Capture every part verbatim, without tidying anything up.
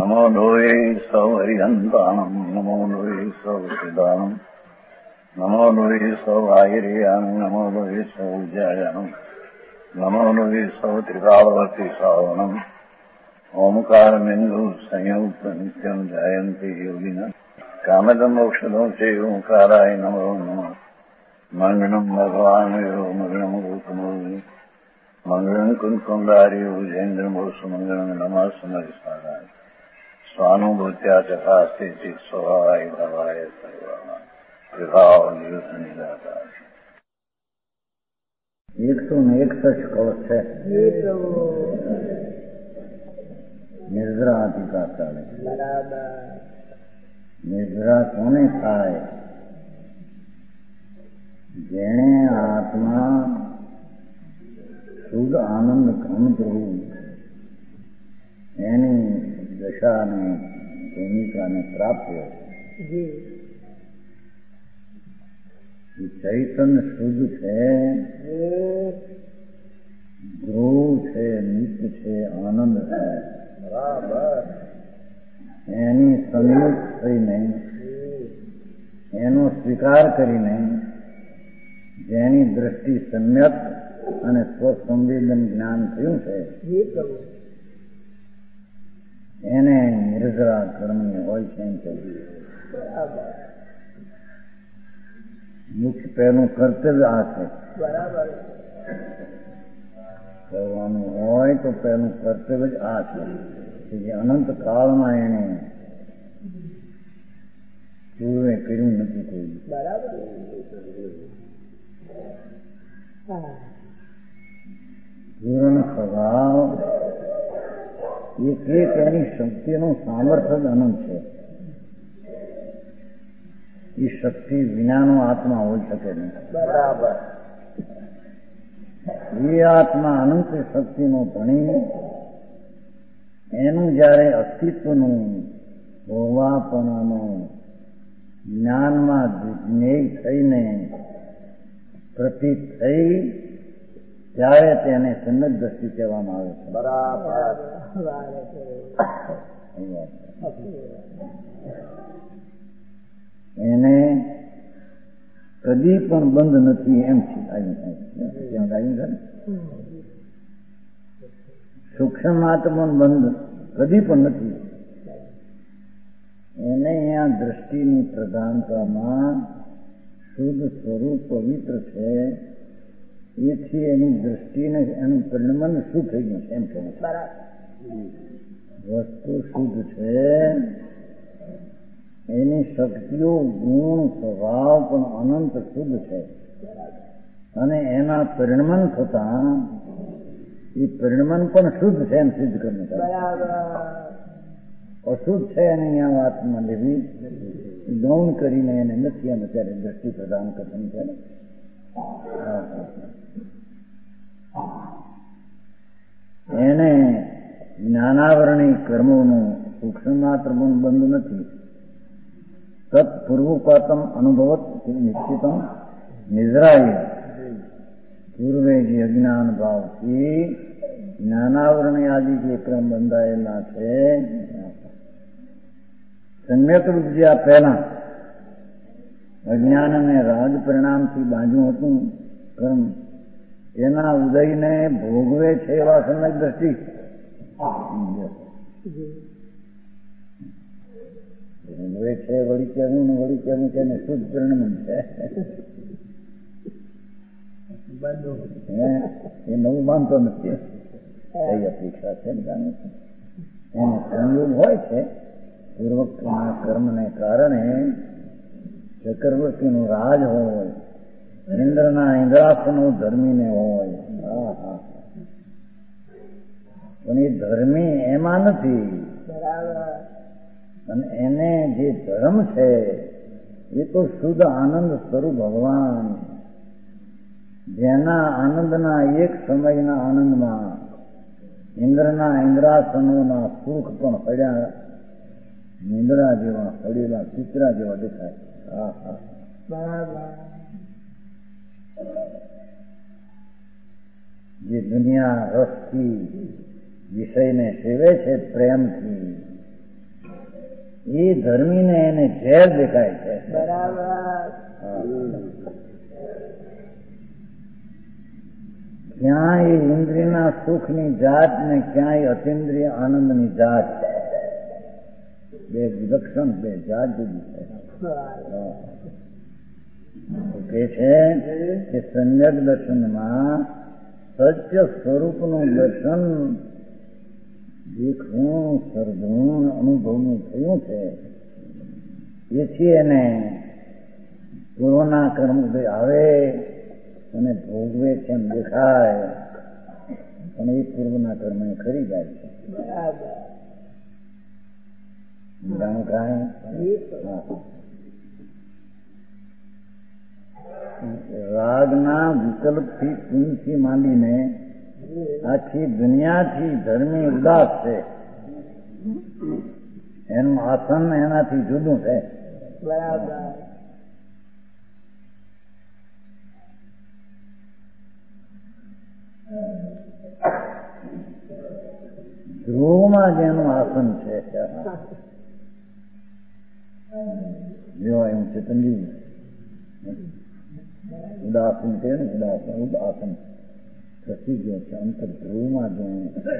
નમો લોહે સૌ હરિહંતાણમ નમો લોહે સૌ સિદ્ધાણમ નમો લોહે સૌ આયર્યાણમ નમો લોહે સૌ જયાણમ નમો લોહે સૌ ત્રિકાળવતી સાવણમ ઓમકાર બિંદુ સંયુક્ત નિત્યમ જયંતી યોગિના કામદમ મોક્ષદો છે ઓંકારાય નમો નમઃ મંગળમ ભગવાન યો મંગળમ ગૌતમો મંગળમ કુંકુંડાર્યો જૈન્દ્રમોષ મંગળમ નમઃ સમરિસારાય સ્વાનુભૂત્યા ચકાસ્તે ચિત સ્વભાવાય ભવાય સર્વમાં વિભાવ નિદાતા એકસો ને એકસઠ કળશ છે નિર્જરા અધિકાર ચાલે. નિર્જરા કોને થાય? જેણે આત્મા શુદ્ધ આનંદ ઘન પ્રભુ એની દશાને ભૂમિકાને પ્રાપ્ત ચૈતન્ય શુદ્ધ છે, ધ્રુવ છે, નિત્ય છે, આનંદ છે. બરાબર. એની સંયુક્ત થઈને એનો સ્વીકાર કરીને જેની દ્રષ્ટિ સમ્યક અને સ્વસંવેદન જ્ઞાન થયું છે એને નિર્જરા કર્મની હોય છે એમ કહ્યું. મુખ્ય પહેલું કર્તવ્ય આ છે. બરાબર. કરવાનું હોય તો પહેલું કર્તવ્ય જ આ છે કે જે અનંત કાળમાં એને પૂર્વે કર્યું નથી કોઈ. બરાબર. પૂર્વનો સ્વભાવ એક એક એની શક્તિનું સામર્થ્ય જ અનંત છે. એ શક્તિ વિનાનો આત્મા હોઈ શકે નહીં. બરાબર. એ આત્મા અનંત શક્તિનો ધણી એનું જયારે અસ્તિત્વનું હોવાપણાનું જ્ઞાનમાં જ્ઞેય થઈને પ્રતીત થઈ ત્યારે તેને સન્નત દ્રષ્ટિ કહેવામાં આવે છે. બરાબર. એને કદી પણ બંધ નથી એમ છે. સૂક્ષ્મ આત્મા બંધ કદી પણ નથી. એને અહીંયા દ્રષ્ટિની પ્રધાનતામાં શુદ્ધ સ્વરૂપ પવિત્ર છે. એથી એની દ્રષ્ટિને એનું પરિણમન શું થઈ ગયું છે એમ કહે. વસ્તુ શુદ્ધ છે, એની શક્તિઓ ગુણ સ્વભાવ પણ અનંત શુદ્ધ છે અને એના પરિણમન થતા એ પરિણમન પણ શુદ્ધ છે એમ સિદ્ધ કરવું. અશુદ્ધ છે એને અહીંયા વાતમાં લેવી ગૌણ કરીને એને નથી એમ અત્યારે દ્રષ્ટિ પ્રદાન કરવાની છે. એને જ્ઞાનાવરણી કર્મોનું સૂક્ષ્મ માત્ર પણ બંધ નથી. તત્પૂર્વપાતમ અનુભવત નિશ્ચિતમ નિદ્રાય પૂર્વે જે અજ્ઞાન ભાવથી જ્ઞાનાવરણી આદિ જે ક્રમ બંધાયેલા છે સમ્યક રૂપ જે આ પહેલા અજ્ઞાન અને રાગ પરિણામથી બાંધ્યું હતું કર્મ એના ઉદયને ભોગવે છે એવા સમ્યક દ્રષ્ટિ ભોગવે છે. વળી કેવું ને વળી કેવું છે ને શુદ્ધ પરિણમન છે. એ નવું માનતો નથી. કઈ અપેક્ષા છે જાણે છે એને સંયોગ હોય છે. પૂર્વકના કર્મને કારણે ચક્રવર્તીનું રાજ હોય, ઇન્દ્રના ઇન્દ્રાસનો ધર્મીને હોય. હા હા પણ એ ધર્મી એમાં નથી. અને એને જે ધર્મ છે એ તો શુદ્ધ આનંદ સ્વરૂપ ભગવાન જેના આનંદના એક સમયના આનંદમાં ઇન્દ્રના ઇન્દ્રાસનોના સુખ પણ પડ્યા નિંદ્રા જેવા પડેલા ચિત્રા જેવા દેખાય. હા હા બરાબર. જે દુનિયા રસથી વિષયને સેવે છે પ્રેમથી એ ધર્મીને એને ઝેર દેખાય છે. બરાબર. ક્યાંય ઇન્દ્રિયના સુખની જાત ને ક્યાંય અતિન્દ્રિય આનંદની જાત, બે વિલક્ષણ બે જાત જુદી છે. કે છે કે સમ્યક દર્શનમાં સત્ય સ્વરૂપનું દર્શન દેખવું સર્જવું અનુભવનું થયું છે. એથી એને પૂર્વના કર્મ આવે અને ભોગવે છે એમ દેખાય, પણ એ પૂર્વના કર્મ ખરી જાય છે. જાણું કાંઈ રાગના વિકલ્પથી કુંથી માંડીને આખી દુનિયાથી ધર્મી ઉદાસ છે. એનું આસન એનાથી જુદું છે. બરાબર. ધ્રુવમાં જેનું આસન છે જો એમ ચેતનજી ઉદાસન કે ઉદાસન ઉદાસન ખસી ગયો છે. અંતર ધ્રુવમાં જે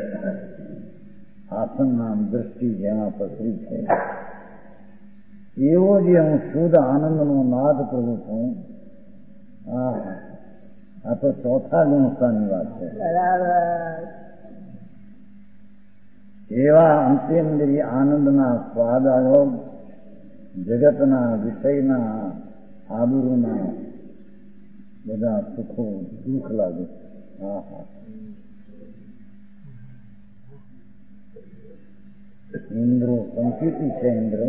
આસન નામ દ્રષ્ટિ જેમાં પસરી છે એવો જે હું શુદ્ધ આનંદનો નાદ પ્રભુ છું. હા, આ તો ચોથા ગુણસ્થાની વાત છે. એવા અંતેન્દ્રિય આનંદના સ્વાદ આવ્યો, જગતના વિષયના આબરૂના બધા સુખો દુઃખ લાગે. હા હા, ઇન્દ્રો સંકિતિ છે. ઇન્દ્ર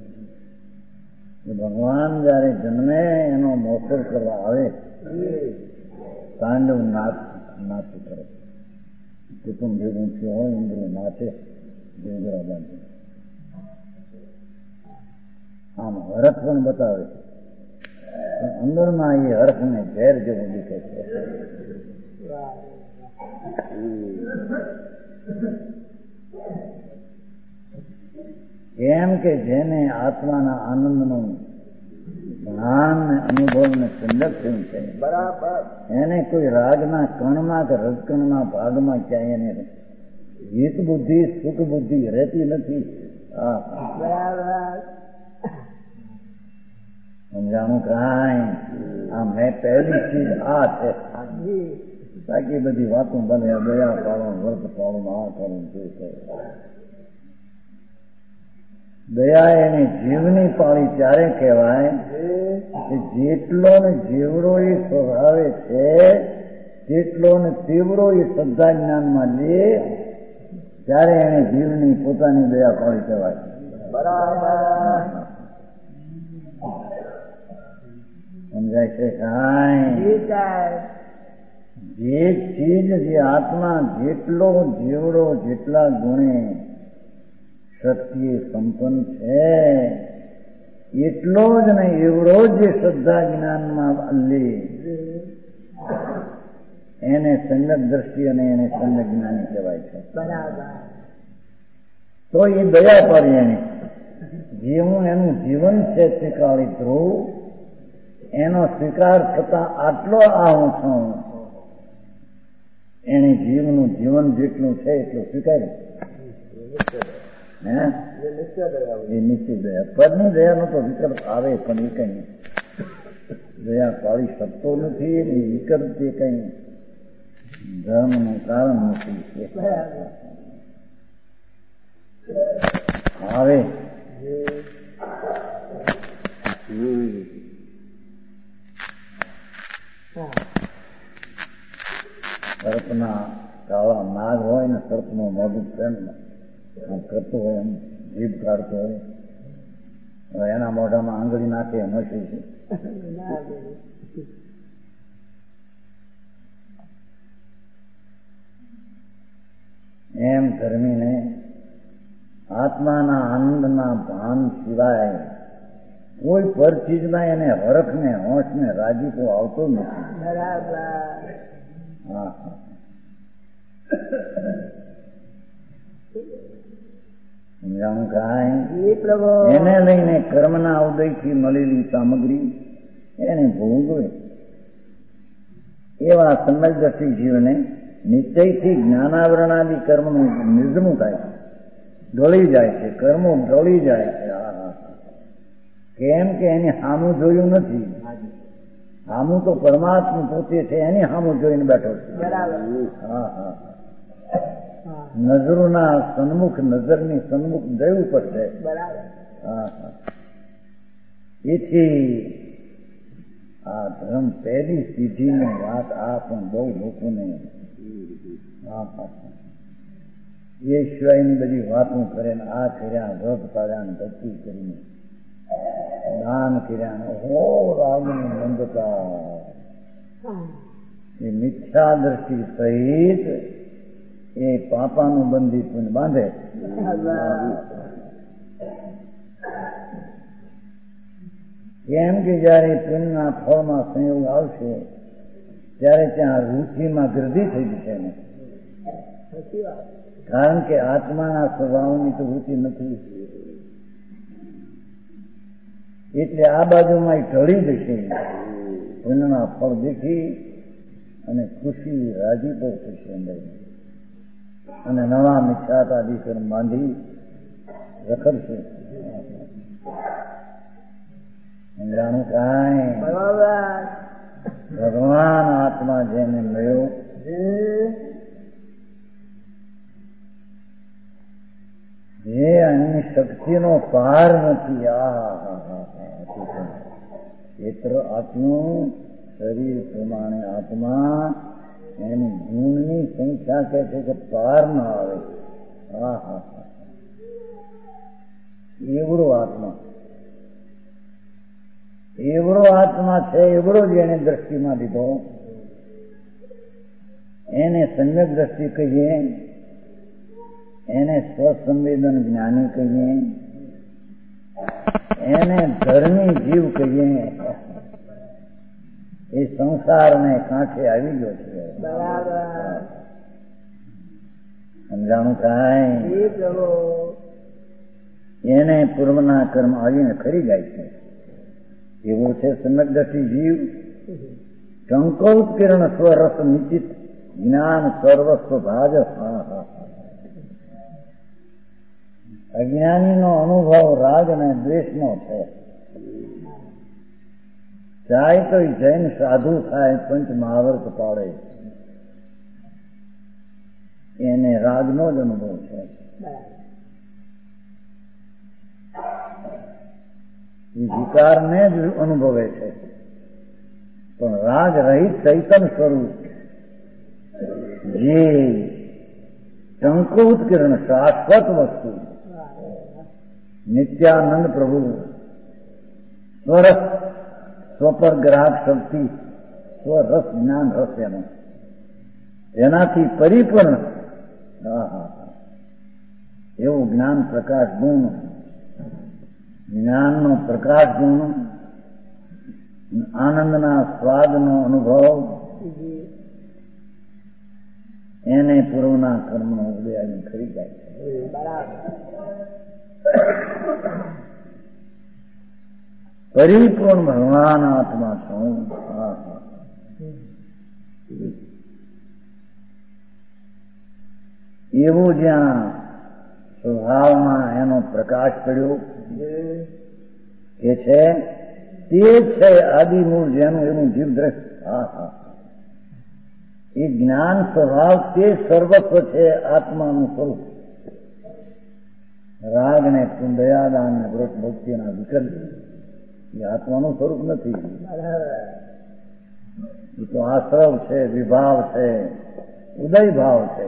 ભગવાન જયારે જન્મે એનો મોસર કરવા આવે, તાંડવ નાચ નાચ કરે. કુટુંબ ભેગું થયું હોય, ઇન્દ્ર નાચે દેવગરા બાંધે. આમ હરખ પણ બતાવે, અંદરમાં એ હરખને ઝેર જેવું દીખે છે. કેમ કે જેને આત્માના આનંદનું જ્ઞાન અનુભવ ને સંદર્ભ થયું છે, બરાબર, એને કોઈ રાગના કણમાં કે રજકણના ભાગમાં ક્યાંય એને હિત બુદ્ધિ સુખ બુદ્ધિ રહેતી નથી. સમજાણું કાંઈ? આ મેં પહેલી ચીજ આ છે. બાકી બધી વાતો બને દયા પાડો વર્ત પાડો આ કરું તે કરું. દયા એની જીવની પાળી ત્યારે કહેવાય કે જેટલો ને જેવડો એ સ્વભાવે છે તેટલો ને તેવડો એ શ્રદ્ધા જ્ઞાનમાં લે ત્યારે એને જીવની પોતાની દયા પાળી કહેવાય. બરાબર, સમજાય છે કાંઈ? જે ચીજ જે આત્મા જેટલો જેવડો જેટલા ગુણે શક્તિએ સંપન્ન છે એટલો જ ને એવડો જ શ્રદ્ધા જ્ઞાનમાં લે એને સંગત દ્રષ્ટિ અને એને સંગત જ્ઞાની કહેવાય છે. બરાબર. તો એ દયા પાડી એની જેવું એનું જીવન છે સ્વીકારી ધ્રુવ એનો સ્વીકાર થતા આટલો આ હું છું એને જીવનું જીવન જેટલું છે એટલું સ્વીકાર્યું. હે એ નિશ્ચિત દયા. પદની દયાનો તો વિકલ્પ આવે પણ એ કઈ દયા પાડી શકતો નથી. એ વિકલ્પ તે કઈ ધર્મનું કારણ નથી. આવે સર્પના કાળા નાગ હોય ને સર્પનું મોઢું પ્રેમમાં કરતો હોય એમ જીભ કાઢતો હોય, હવે એના મોઢામાં આંગળી નાખે નસી છે. એમ ધર્મીને આત્માના આનંદના ભાન સિવાય કોઈ પર ચીજમાં એને હરખ ને હોશ ને રાજીપો આવતો નથી. બરાબર. હા હા, સમજાણું કાંઈ જી પ્રભુ એને લઈને કર્મના ઉદયથી મળેલી સામગ્રી એને ભોગવે એવા સમજદર્શી જીવને નિશ્ચયથી જ્ઞાનાવરણાદિ કર્મનું નિર્જમું થાય છે, ઢોળી જાય છે, કર્મો ઢોળી જાય છે. કેમ કે એને સામું જોયું નથી. સામું તો પરમાત્મા પોતે છે, એની સામું જોઈને બેઠો છે. હા હા નજરોના સન્મુખ નજરની સન્મુખ જવું પડશે. હા હા એથી આ ધર્મ પહેલી સીધીની વાત આ પણ બહુ લોકોને હા હા એ સિવાયની બધી વાતો કરે ને આ કર્યા વ્રત પાડ્યા ને ભક્તિ કરીને દાન કર્યા ને હો રાગની મંદતા એ મિથ્યા દ્રષ્ટિ સહિત એ પાપાનું બંધી પુણ્ય બાંધે. કેમ કે જયારે પુણ્યના ફળમાં સંયોગ આવશે ત્યારે ત્યાં રુચિમાં ગૃદ્ધિ થઈ જશે ને. કારણ કે આત્માના સ્વભાવની તો રુચિ નથી, એટલે આ બાજુમાં ઢળી જશે. પુણ્યના ફળ દેખી અને ખુશી રાજીપો થશે અંદર અને નવા મિથ્યાતાદિ કર્મ બાંધી રખડશે. સમજાણું કાંઈ ભગવાન આત્મા જેને મળ્યો જે અન્ય શક્તિનો પાર નથી. આ ક્ષેત્ર આત્મનું શરીર પ્રમાણે આત્મા એની ગુણની સંખ્યા કહે છે કે પાર ન આવે. હા હા હા એવડો આત્મા એવડો આત્મા છે, એવડો જ એને દ્રષ્ટિમાં લીધો. એને સમ્યક દ્રષ્ટિ કહીએ, એને સ્વસંવેદન જ્ઞાની કહીએ, એને ધર્મી જીવ કહીએ. એ સંસારને કાંઠે આવી ગયો છે. સમજાણું કાંઈ એને પૂર્વના કર્મ આવીને ખરી જાય છે. એવો છે સમજદર્શી જીવ. ટંકોત્કીર્ણ સ્વરસ નિશ્ચિત જ્ઞાન સર્વસ્વ ભાજ. અજ્ઞાનીનો અનુભવ રાગ અને દ્વેષનો છે. ચાહે તો જૈન સાધુ થાય પંચ મહાવર્ત પાડે એને રાગનો જ અનુભવ છે. એ વિકારને જ અનુભવે છે, પણ રાગ રહિત ચૈતન્ય સ્વરૂપ જે ટંકોત્કીર્ણ શાશ્વત વસ્તુ નિત્યાનંદ પ્રભુ સ્વરસ સ્વપર ગ્રાહક શક્તિ સ્વરસ જ્ઞાન રસ એનો એનાથી પરિપૂર્ણ એવું જ્ઞાન પ્રકાશ ગુણ જ્ઞાનનો પ્રકાશ ગુણ આનંદના સ્વાદનો અનુભવ એને પૂર્વના કર્મનો ઉદય આવીને ખરી જાય છે. પરિપૂર્ણ ભગવાન આત્મા છું. એવું જ્યાં સ્વભાવમાં એનો પ્રકાશ પડ્યો કે છે તે છે આદિમૂળ જેનું એનું જીવ દ્રષ્ટ. હા હા એ જ્ઞાન સ્વભાવ તે સર્વસ્વ છે આત્માનું સ્વરૂપ. રાગ ને દયાદાન ને વ્રત ભક્તિના વિકલ્પ એ આત્માનું સ્વરૂપ નથી. એ તો આશ્રવ છે, વિભાવ છે, ઉદય ભાવ છે.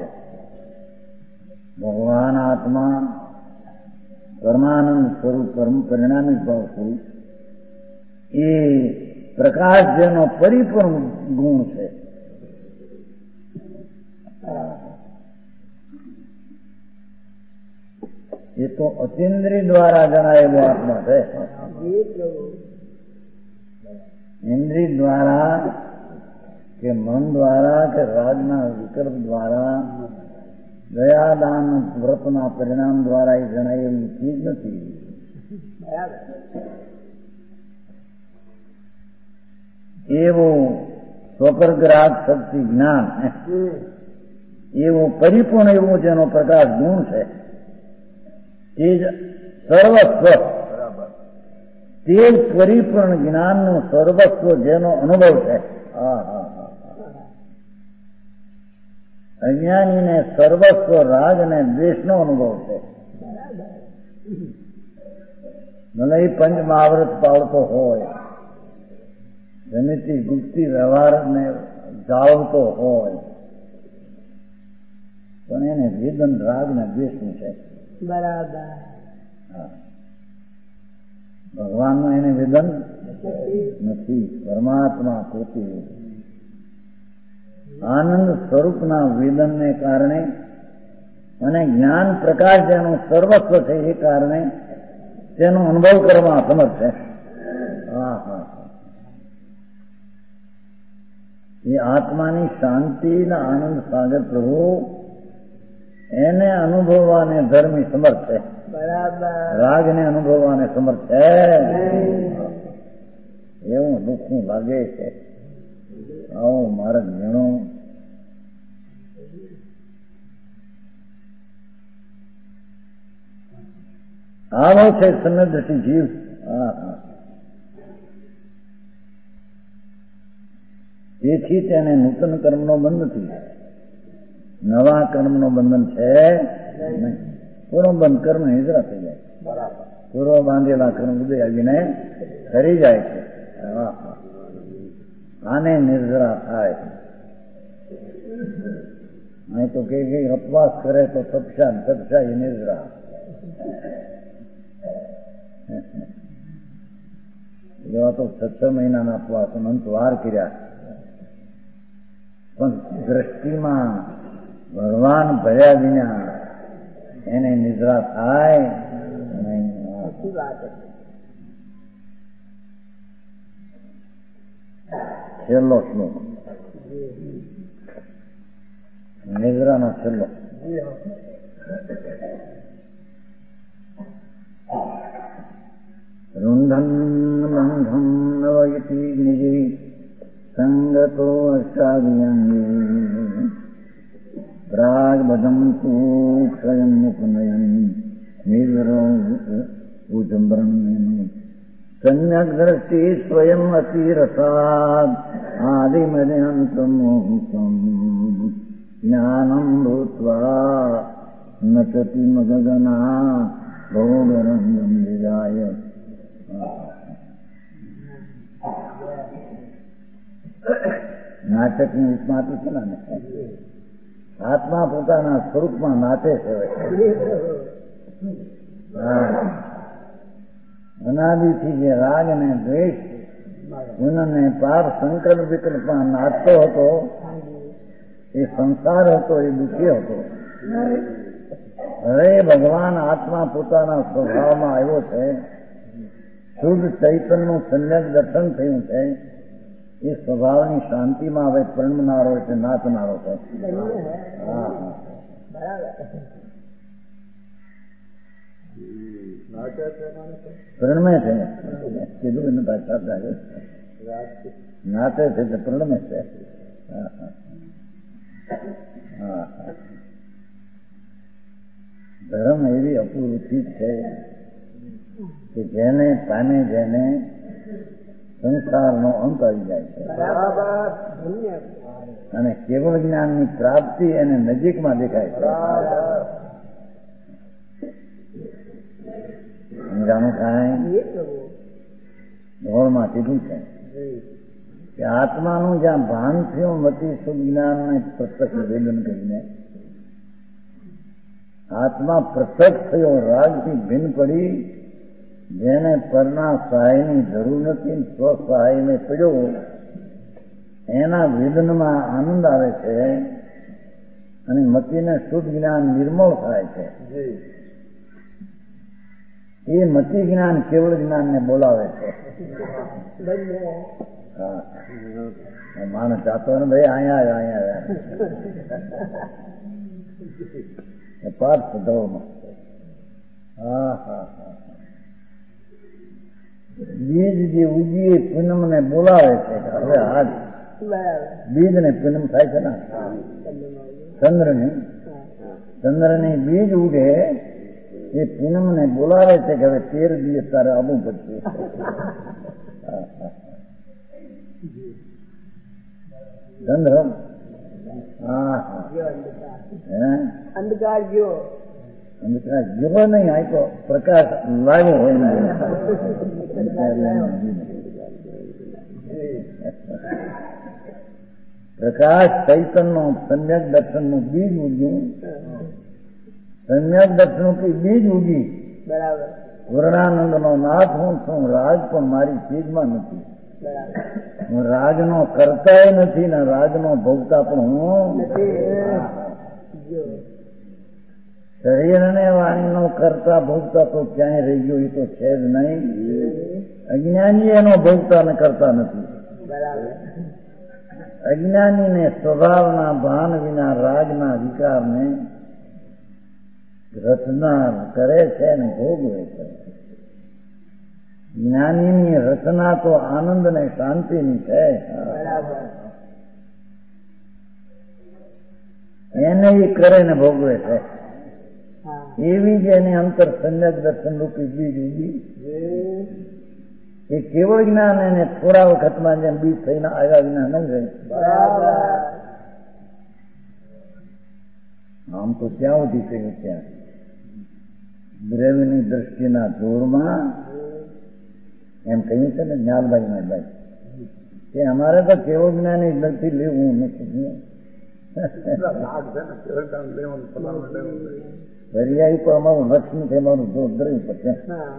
ભગવાન આત્મા પરમાનંદ સ્વરૂપ કર્મ પરિણામિક ભાવ સ્વરૂપ એ પ્રકાશ જેનો પરિપૂર્ણ ગુણ છે. એ તો અતિન્દ્રિય દ્વારા જણાયેલો આત્મા છે. ઇન્દ્રિય દ્વારા કે મન દ્વારા કે રાગના વિકલ્પ દ્વારા દયાદાન વ્રતના પરિણામ દ્વારા એ જણાયેલી ચીજ નથી. એવું સ્વપરગ્રાહક શક્તિ જ્ઞાન એવું પરિપૂર્ણ એવું જેનો પ્રકાશ ગુણ છે તે જ સર્વસ્વ, તે જ પરિપૂર્ણ જ્ઞાનનું સર્વસ્વ જેનો અનુભવ છે. હા હા હા અજ્ઞાનીને સર્વસ્વ રાગ અને દ્વેષનો અનુભવ છે. ભલે એ પંચ મહાવ્રત પાળતો હોય, જમીતી ગુપ્તી વ્યવહારને જાળવતો હોય, પણ એને વેદન રાગ ને દ્વેષનું છે. બરાબર. ભગવાનનું એને વેદન નથી. પરમાત્મા પોતે આનંદ સ્વરૂપના વેદનને કારણે અને જ્ઞાન પ્રકાશ જેનું સર્વસ્વ છે એ કારણે તેનો અનુભવ કરવા સમર્થ છે. હા હા એ આત્માની શાંતિના આનંદ સાગર પ્રભુ એને અનુભવવાને ધર્મી સમર્થ છે. બરાબર. રાગને અનુભવવાને સમર્થ છે. એવું દુઃખનું લાગે છે. આવો માર્ગ ઘણો આવો છે સન્નદ્રથી જીવ. હા હા તેથી તેને નૂતન કર્મનો બંધ નથી, નવા કર્મનો બંધન છે નહીં. પૂર્વ બંધ કર્મ નિદ્રા થઈ જાય. પૂર્વ બાંધેલા કર્મ ઉદય આવીને કરી જાય છે. આને નિર્જરા થાય. અહીં તો કે અપવાસ કરે તો તપસા તપસા એ નિર્જરા. એવા તો છ છ મહિનાના અપવાસ અંત વાર કર્યા, પણ દ્રષ્ટિમાં ભગવાન ભર્યા વિના એને નિદ્રા થાય નહીં. છેલ્લો શ્લોક નિદ્રાનો છેલ્લો. રુંધન બંધમ નવયતિ નિજી સંગતો અષ્ટાદિયાંગી પ્રાગબધમ ક્ષયમ મુકનયન નિદ્રો ઉજમ્બ્રહ્મ સમ્યક દ્રષ્ટિ સ્વયં અતિરસાદ આદિમર્યાંતમોહમ જ્ઞાનમ ભૂત્વા નચતિ મગગના ભોગરંગમ વિજાય. નાટકની ઉપમા આપી છે ને, આત્મા પોતાના સ્વરૂપમાં નાચે છે. અનાદિથી જે રાગ ને દ્વેષ ગુણને પાપ સંકલ્પ વિકલ્પમાં નાચતો હતો એ સંસાર હતો, એ દુઃખી હતો. હવે ભગવાન આત્મા પોતાના સ્વભાવમાં આવ્યો છે. શુદ્ધ ચૈતન્યનું સમ્યક દર્શન થયું છે. એ સ્વભાવની શાંતિમાં હવે પરણનારો છે, નાચનારો છે. હા હા પ્રણમે છે. કીધું એને પાછા નાચે છે તે પ્રણમે છે. હા હા ધર્મ એવી અપૂર્તિ છે કે જેને પામે જેને સંસારનો અંત આવી જાય છે અને કેવળ જ્ઞાનની પ્રાપ્તિ એને નજીકમાં દેખાય છે. સમજાણું થાય? ધોળમાં કીધું છે કે આત્માનું જ્યાં ભાન થયું મતી સુજ્ઞાનને પ્રત્યક્ષ વેદન કરીને આત્મા પ્રત્યક્ષ થયો, રાગથી ભિન્ન પડી, જેને પરના સહાયની જરૂર નથી, સ્વ સહાયને પડ્યો, એના વેદનમાં આનંદ આવે છે અને મતીને શુદ્ધ જ્ઞાન નિર્મળ થાય છે. એ મતી જ્ઞાન કેવળ જ્ઞાનને બોલાવે છે. હા માણસ જાતો ને ભાઈ અહીંયા અહીંયા પાર્થ ધોમાં હા હા હા બીજ જે ઉગી પૂનમ ને બોલાવે છે હવે આજ બીજ ને પૂનમ થાય છે ને ચંદ્ર ની ચંદ્ર ની બીજ ઉગે એ પૂનમ ને બોલાવે છે કે હવે તેર દિવસ તારે આવવું પડશે ચંદ્ર હા હા અંધકાર ગયો અંધકાર ગયો નહીં આ તો પ્રકાશ લાવ્યો હોય પ્રકાશ ચૈતન્ય નો સમ્યક દર્શન નું બીજ ઉગ્યું સમ્યક દર્શન થી બીજ ઉગી બરાબર પૂર્ણાનંદ નો નાથ હું છું રાજ પણ મારી ચીજમાં નથી હું રાજનો કરતા નથી ને રાજનો ભોગતા પણ હું શરીર અને વાણીનો કરતા ભોગતા તો ક્યાંય રહી ગયો એ તો છે જ નહીં અજ્ઞાની એનો ભોગતા ને કરતા નથી અજ્ઞાનીને સ્વભાવના ભાન વિના રાજના વિકારને રચના કરે છે ને ભોગવે છે જ્ઞાનીની રચના તો આનંદ ને શાંતિની છે એને એ કરે ને ભોગવે છે એવી જ એની અંતર સમ્યક દર્શન રૂપી બીજ ઉગી એ કેવળ જ્ઞાન એને થોડા વખતમાં જેમ બીજ થઈને આવ્યા વિના નહીં રહે આમ તો ત્યાં સુધી કહ્યું ત્યાં દ્રવ્યની દ્રષ્ટિના જોરમાં એમ કહ્યું છે ને જ્ઞાનભાઈ ના ભાઈ કે અમારે તો કેવું જ્ઞાન નથી લેવું નથી દરિયાઈ તો અમારું લક્ષ્મી છે અમારું જોર દ્રવ્ય પર છે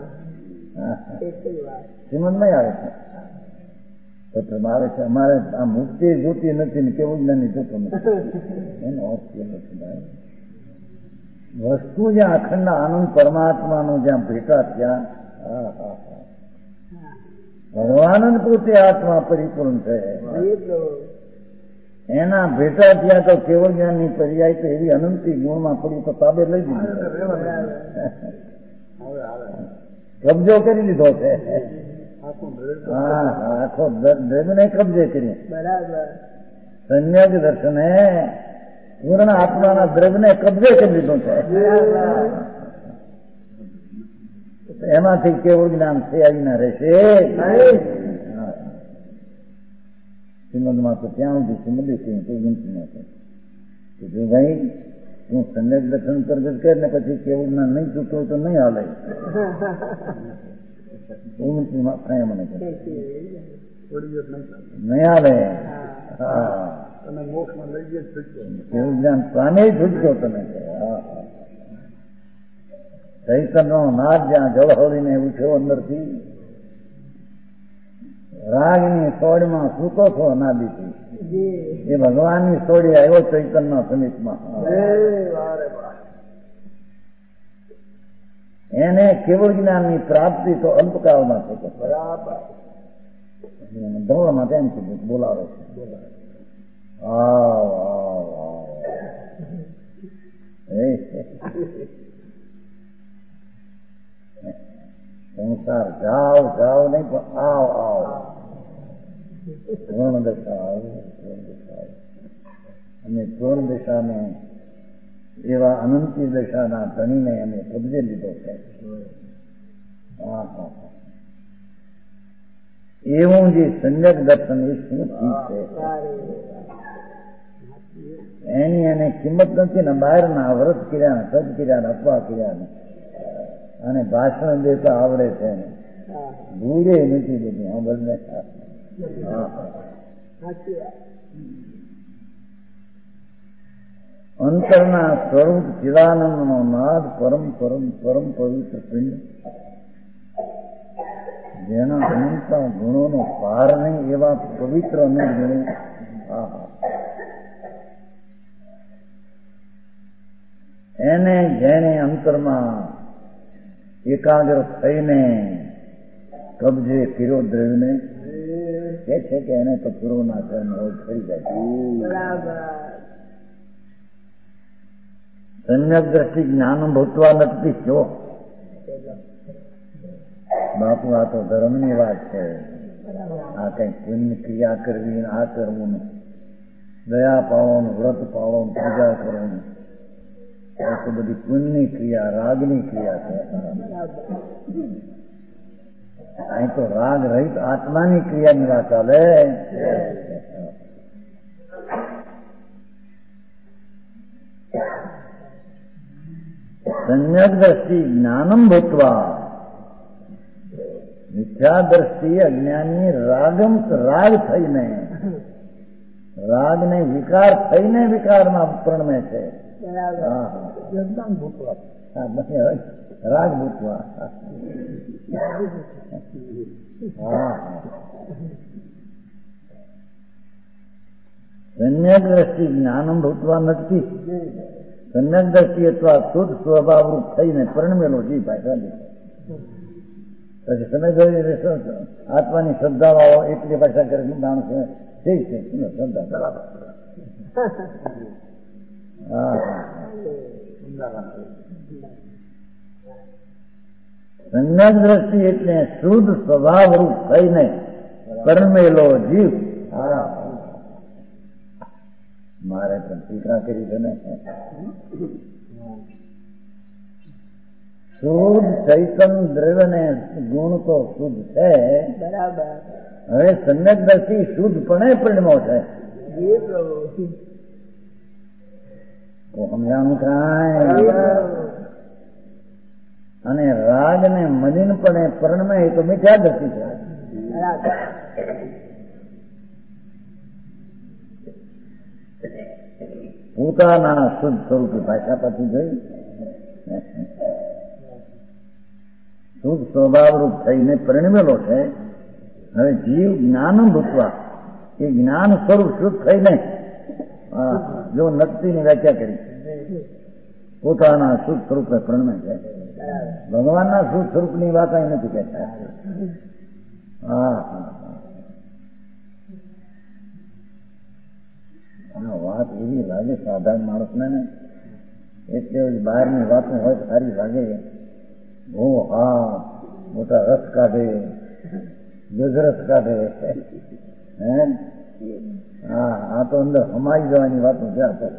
શ્રીમંત નહીં આવે છે તો આવે છે અમારે આ મુક્તિ જોતી નથી ને કેવું જ્ઞાની જોતું નથી એનો અર્થ એ નથી ભાઈ વસ્તુ જ્યાં અખંડ આનંદ પરમાત્માનો જ્યાં ભેટા ત્યાં હા હા હા ભગવાન પોતે આત્મા પરિપૂર્ણ છે એના ભેટા ત્યાં તો કેવળ જ્ઞાનની પર્યાય તો એવી અનંતી ગુણમાં પડી તો તાબે લઈ દીધી કબજો કરી લીધો છે હા હા આખો દ્રવ્યને કબજે કરી સમ્યક દર્શને પૂર્ણ આત્માના દ્રવ્યને કબજે કરી લીધો છે એમાંથી કેવું જ્ઞાન છે આવીના રહેશે શ્રીમદમાં તો ત્યાં સુધી શ્રીમદે કહ્યું કોઈ ગમતું નથી કે જો ભાઈ તું સમ્યક દર્શન પ્રગટ કર ને પછી કેવું જ્ઞાન નહીં ચૂકવું તો નહીં હાલે થાય મને નહીં હાલે હા કેવું જ્ઞાન પ્રાણે છૂટજો તમે હા ચૈતન્ય નાદ જ્યાં જળહળીને ઉઠ્યો અંદરથી રાગની સોડમાં સૂતો છો અનાદિથી એ ભગવાનની સોડી આવ્યો ચૈતન્ય સમિતમાં એને કેવળ જ્ઞાનની પ્રાપ્તિ તો અલ્પકાળમાં થતો બરાબર ધોળમાં તેમ કીધું બોલાવે છે આવ આવ આવ સંસાર જાઓ જાઓ નહીં પણ આવ આવ પૂર્ણ દશા આવ પૂર્ણ દશા અને પૂર્ણ દશાને એવા અનંતી દશાના ધણીને અમે કબજે લીધો છે હા હા એવું જે સમ્યક દર્શન એ શું ચીજ છે એની એને કિંમત નથી ને બહારના વ્રત કર્યા ને સજ કર્યા ને અપવા કર્યા ને અને ભાષણ દેતા આવડે છે ભૂલે નથી દેતી હા બદલે અંતરના સ્વરૂપ ચિદાનંદ નો નાદ પરમ પરમ પરમ પવિત્ર પિંડ જેના અનંતા ગુણોનો પાર નહીં એવા પવિત્ર અનેક ગુણો આહા એને જેને અંતરમાં એકાગ્ર થઈને કબજે કર્યો દ્રવ્યને કે છે કે એને તો પૂરો ના થાય મોજ થઈ જાય સમ્યક દ્રષ્ટિ જ્ઞાન ભૂતવા નથી જો બાપુ આ તો ધર્મની વાત છે. આ કઈ પુણ્ય ક્રિયા કરવી આ કરવું દયા પાવવાનું વ્રત પાવવાનું પૂજા કરવાનું એ તો બધી પુણ્યની ક્રિયા રાગની ક્રિયા છે. અહીં તો રાગ રહિત આત્માની ક્રિયાની વાત ચાલે. સમ્યક દ્રષ્ટિ જ્ઞાનમ ભૂતવા મિથ્યા દ્રષ્ટિ અજ્ઞાની રાગમ રાગ થઈને રાગ ને વિકાર થઈને વિકારમાં પ્રણમે છે. રાગ ભૂતવા સમ્યક દ્રષ્ટિ જ્ઞાનમ ભૂતવા નથી. સમ્યક દ્રષ્ટિ અથવા શુદ્ધ સ્વભાવરૂપ થઈને પરણમેલો જીવ ભાષા દે. પછી સમય આત્માની શ્રદ્ધા વાળો એટલી ભાષા કરે માણસ છે શ્રદ્ધા બરાબર. હા સમ્યક દ્રષ્ટિ એટલે શુદ્ધ સ્વભાવરૂપ થઈને પરણમેલો જીવ. મારે પણ ટીકા કરી છે ને. શુદ્ધ ચૈતન દ્રવ્ય ને ગુણ તો શુદ્ધ છે બરાબર. હવે સમ્યક દ્રષ્ટિ શુદ્ધપણે પરિણમો છે. સમજાણું કાંઈ. અને રાગ ને મલિનપણે પરણમે એ તો મિથ્યા દ્રષ્ટિ છે. પોતાના શુદ્ધ સ્વરૂપે ભાષા પછી જોઈ શુદ્ધ સ્વભાવરૂપ થઈને પરિણમેલો છે. હવે જીવ જ્ઞાન ભૂતવા એ જ્ઞાન સ્વરૂપ શુદ્ધ થઈને જો નક્તિની વ્યાખ્યા કરી પોતાના શુદ્ધ સ્વરૂપે પરિણમે છે. ભગવાનના શુદ્ધ સ્વરૂપની વાત અહીં નથી કહેતા. હા હા વાત એવી લાગે સાધારણ માણસને ને એટલે બહારની વાતો હોય તો સારી લાગે. ઓ હા મોટા રસ કાઢે ગજરસ કાઢે હે હા આ તો અંદર સમાઈ જવાની વાતો ક્યાં છે.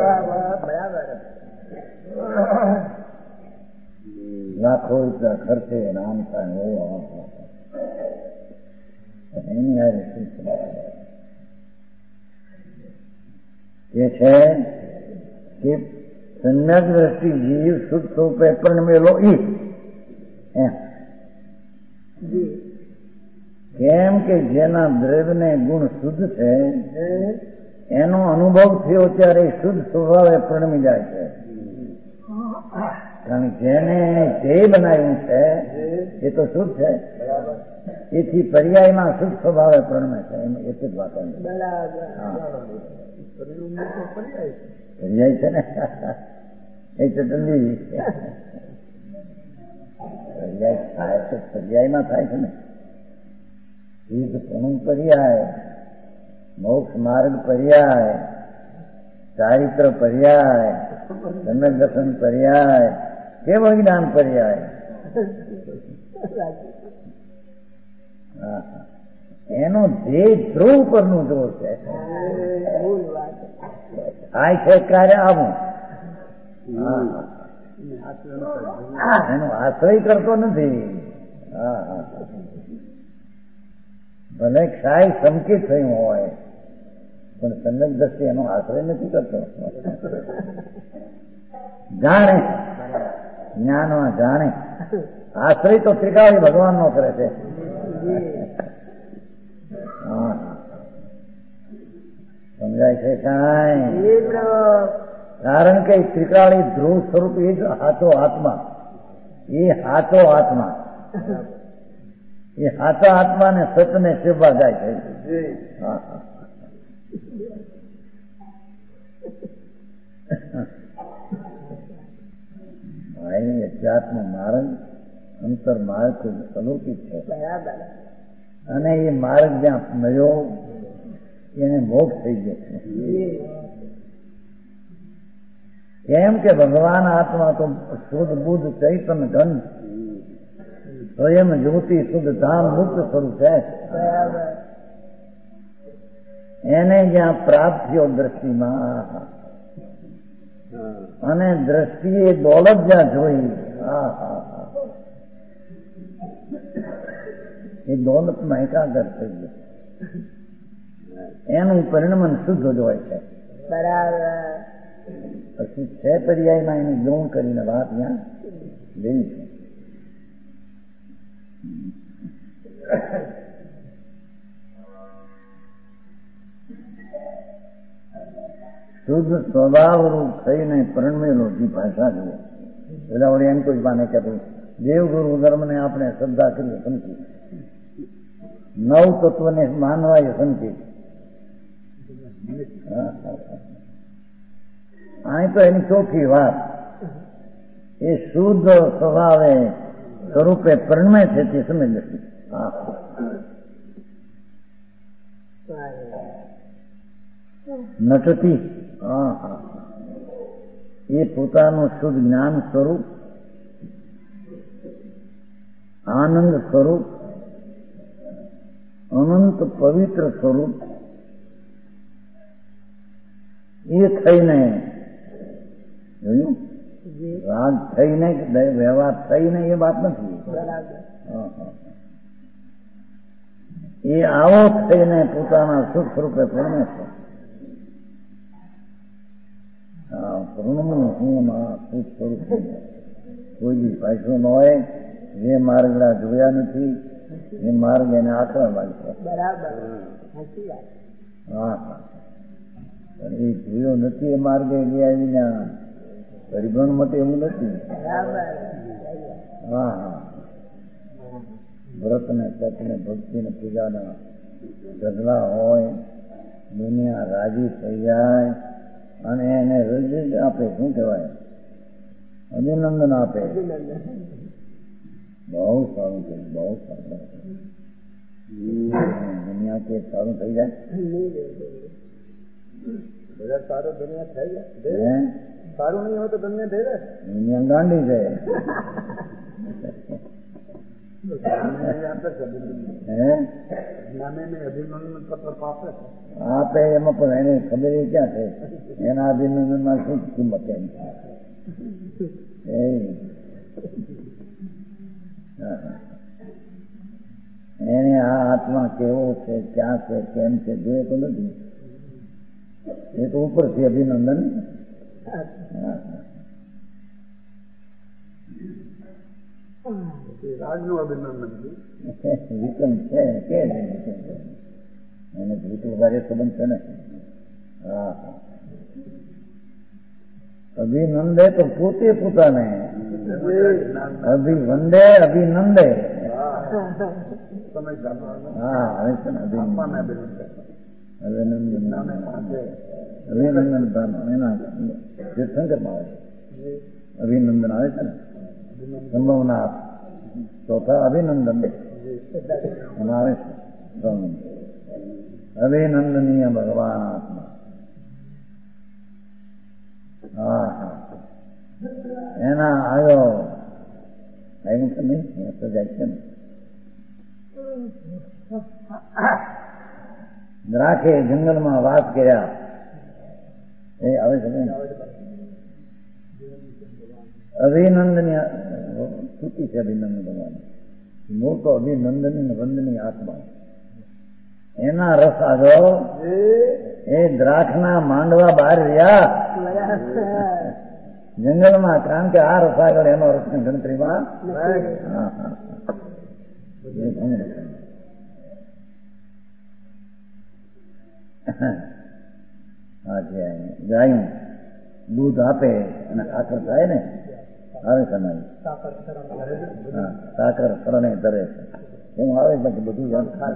લાખો રૂપિયા ખર્ચે નામ થાય ઓ એની હારે શું એ છે કે સમ્યક દ્રષ્ટિ જીવ શુદ્ધ સ્વરૂપે પરણમેલો ઈ કેમ કે જેના દ્રવ્યને ગુણ શુદ્ધ છે એનો અનુભવ થયો ત્યારે શુદ્ધ સ્વભાવે પરણમી જાય છે. કારણ કે જેને જે બનાવ્યું છે એ તો શુદ્ધ છે. એથી પર્યાયમાં શુદ્ધ સ્વભાવે પરણમે છે. એમ એક જ વાત પર્યાય છે ને એ ચટલી પર્યાય થાય તો પર્યાયમાં થાય છે ને. શુદ્ધ પ્રણું પર્યાય મોક્ષ માર્ગ પર્યાય ચારિત્ર પર્યાય સમ્યક દર્શન પર્યાય કેવળ જ્ઞાન પર્યાય. એનો ધ્યેય ધ્રુવ પરનું જોર છે. આ છે કાર્ય આવું એનો આશ્રય કરતો નથી. હા હા ભલે ક્ષાય સંકેત થયું હોય પણ સમ્યક દ્રષ્ટિ એનો આશ્રય નથી કરતો. જાણે જ્ઞાનમાં જાણે આશ્રય તો ત્રિકાળી ભગવાન નો કરે છે. સમજાય છે કાંઈ. કારણ કે ત્રિકાળી ધ્રુવ સ્વરૂપ એ જ હાચો આત્મા. એ હાચો આત્મા એ હાચા આત્મા ને સતને સેવા જાય છે. હા હા ભાઈ અધ્યાત્મ માર્ગ અંતર માર્ગ અલૌકિક છે. અને એ માર્ગ જ્યાં મળ્યો એને મોક્ષ થઈ ગયો છે. કેમ કે ભગવાન આત્મા તો શુદ્ધ બુદ્ધ ચૈતન ઘન સ્વયં જ્યોતિ શુદ્ધ ધામ મુક્ત સ્વરૂપ છે. બરાબર. એને જ્યાં પ્રાપ્ત થયો દ્રષ્ટિમાં અને દ્રષ્ટિએ દોલત જ્યાં જોઈ હા હા હા એ દોલતમાં એકાગ્ર થઈ ગયો. એનું પરિણમન શુદ્ધ જ હોય છે. બરાબર. પછી છે પર્યાયમાં એની ગૌણ કરીને વાત ત્યાં લેવી છે. શુદ્ધ સ્વભાવરૂપ થઈને પરણમેલો જે ભાષા જુઓ પેલા વળી એમ કોઈ માને કે દેવગુરુ ધર્મને આપણે શ્રદ્ધા કરીએ સમજી નવ તત્વને માનવાય સમજી અહીં તો એની ચોખ્ખી વાત એ શુદ્ધ સ્વભાવે સ્વરૂપે પરણમે છે તે સમજ નથી. હા નટતી હા હા એ પોતાનું શુદ્ધ જ્ઞાન સ્વરૂપ આનંદ સ્વરૂપ અનંત પવિત્ર સ્વરૂપ એ થઈને જોયું રાગ થઈને વ્યવહાર થઈને એ વાત નથી. એ આવો થઈને પોતાના સુખ સ્વરૂપે પરણે છે. કોઈ બી પૈસો ન હોય જે માર્ગડા જોયા નથી એ માર્ગ એને આકરા લાગશે. હા હા પણ એ જોયો નથી એ માર્ગે ગયા વિના પરિભ્રમણ માટે એવું નથી. હા હા વ્રત ને તપ ને ભક્તિ ને પૂજાના ઢગલા હોય દુનિયા રાજી થઈ જાય અને એને રજત આપે શું કહેવાય અભિનંદન આપે. બહુ સારું છે બહુ સારું. દુનિયા કે સારું થઈ જાય બધા સારું દુનિયા થઈ જાય સારું નહીં હોય તો દુનિયા થઈ જાય દુનિયા ગાંડી જાય. આપે એમાં પણ એની ખબર ક્યાં છે એના અભિનંદન માં શું કિંમત એમ એને આ આત્મા કેવો છે ક્યાં છે કેમ છે જોઈએ તો નથી એ તો ઉપરથી અભિનંદન. રાજનું અભિનંદન વિકમ છે કે એને વિકલ ભારે સંબંધ છે ને. હા અભિનંદે તો પોતે પોતાને અભિવંદે અભિનંદે. હા હવે છે ને અભિનંદન અભિનંદન અભિનંદન એના તીર્થંકરમાં આવે અભિનંદન આવે છે ને સંભવના ચોથા અભિનંદન આવે છે. અભિનંદનીય ભગવાન આત્મા. હા હા એના આવ્યો આવ્યું છે નહીં સજાય છે ને દ્રાખે જંગલમાં વાસ કર્યા એ આવે છે ને અભિનંદનીય સ્થિતિ છે. અભિનંદન ભગવાન મૂળ તો અભિનંદની વંદની આત્મા એના રસ આગળ એ દ્રાક્ષના માંડવા બહાર રહ્યા જંગલમાં કારણ કે આ રસ આગળ એનો રસની ગણતરીમાં ગાયું દૂધ આપે અને સાકર થાય ને આવે છે ને સાકર શરણે તરે છે એમ આવે પછી બધું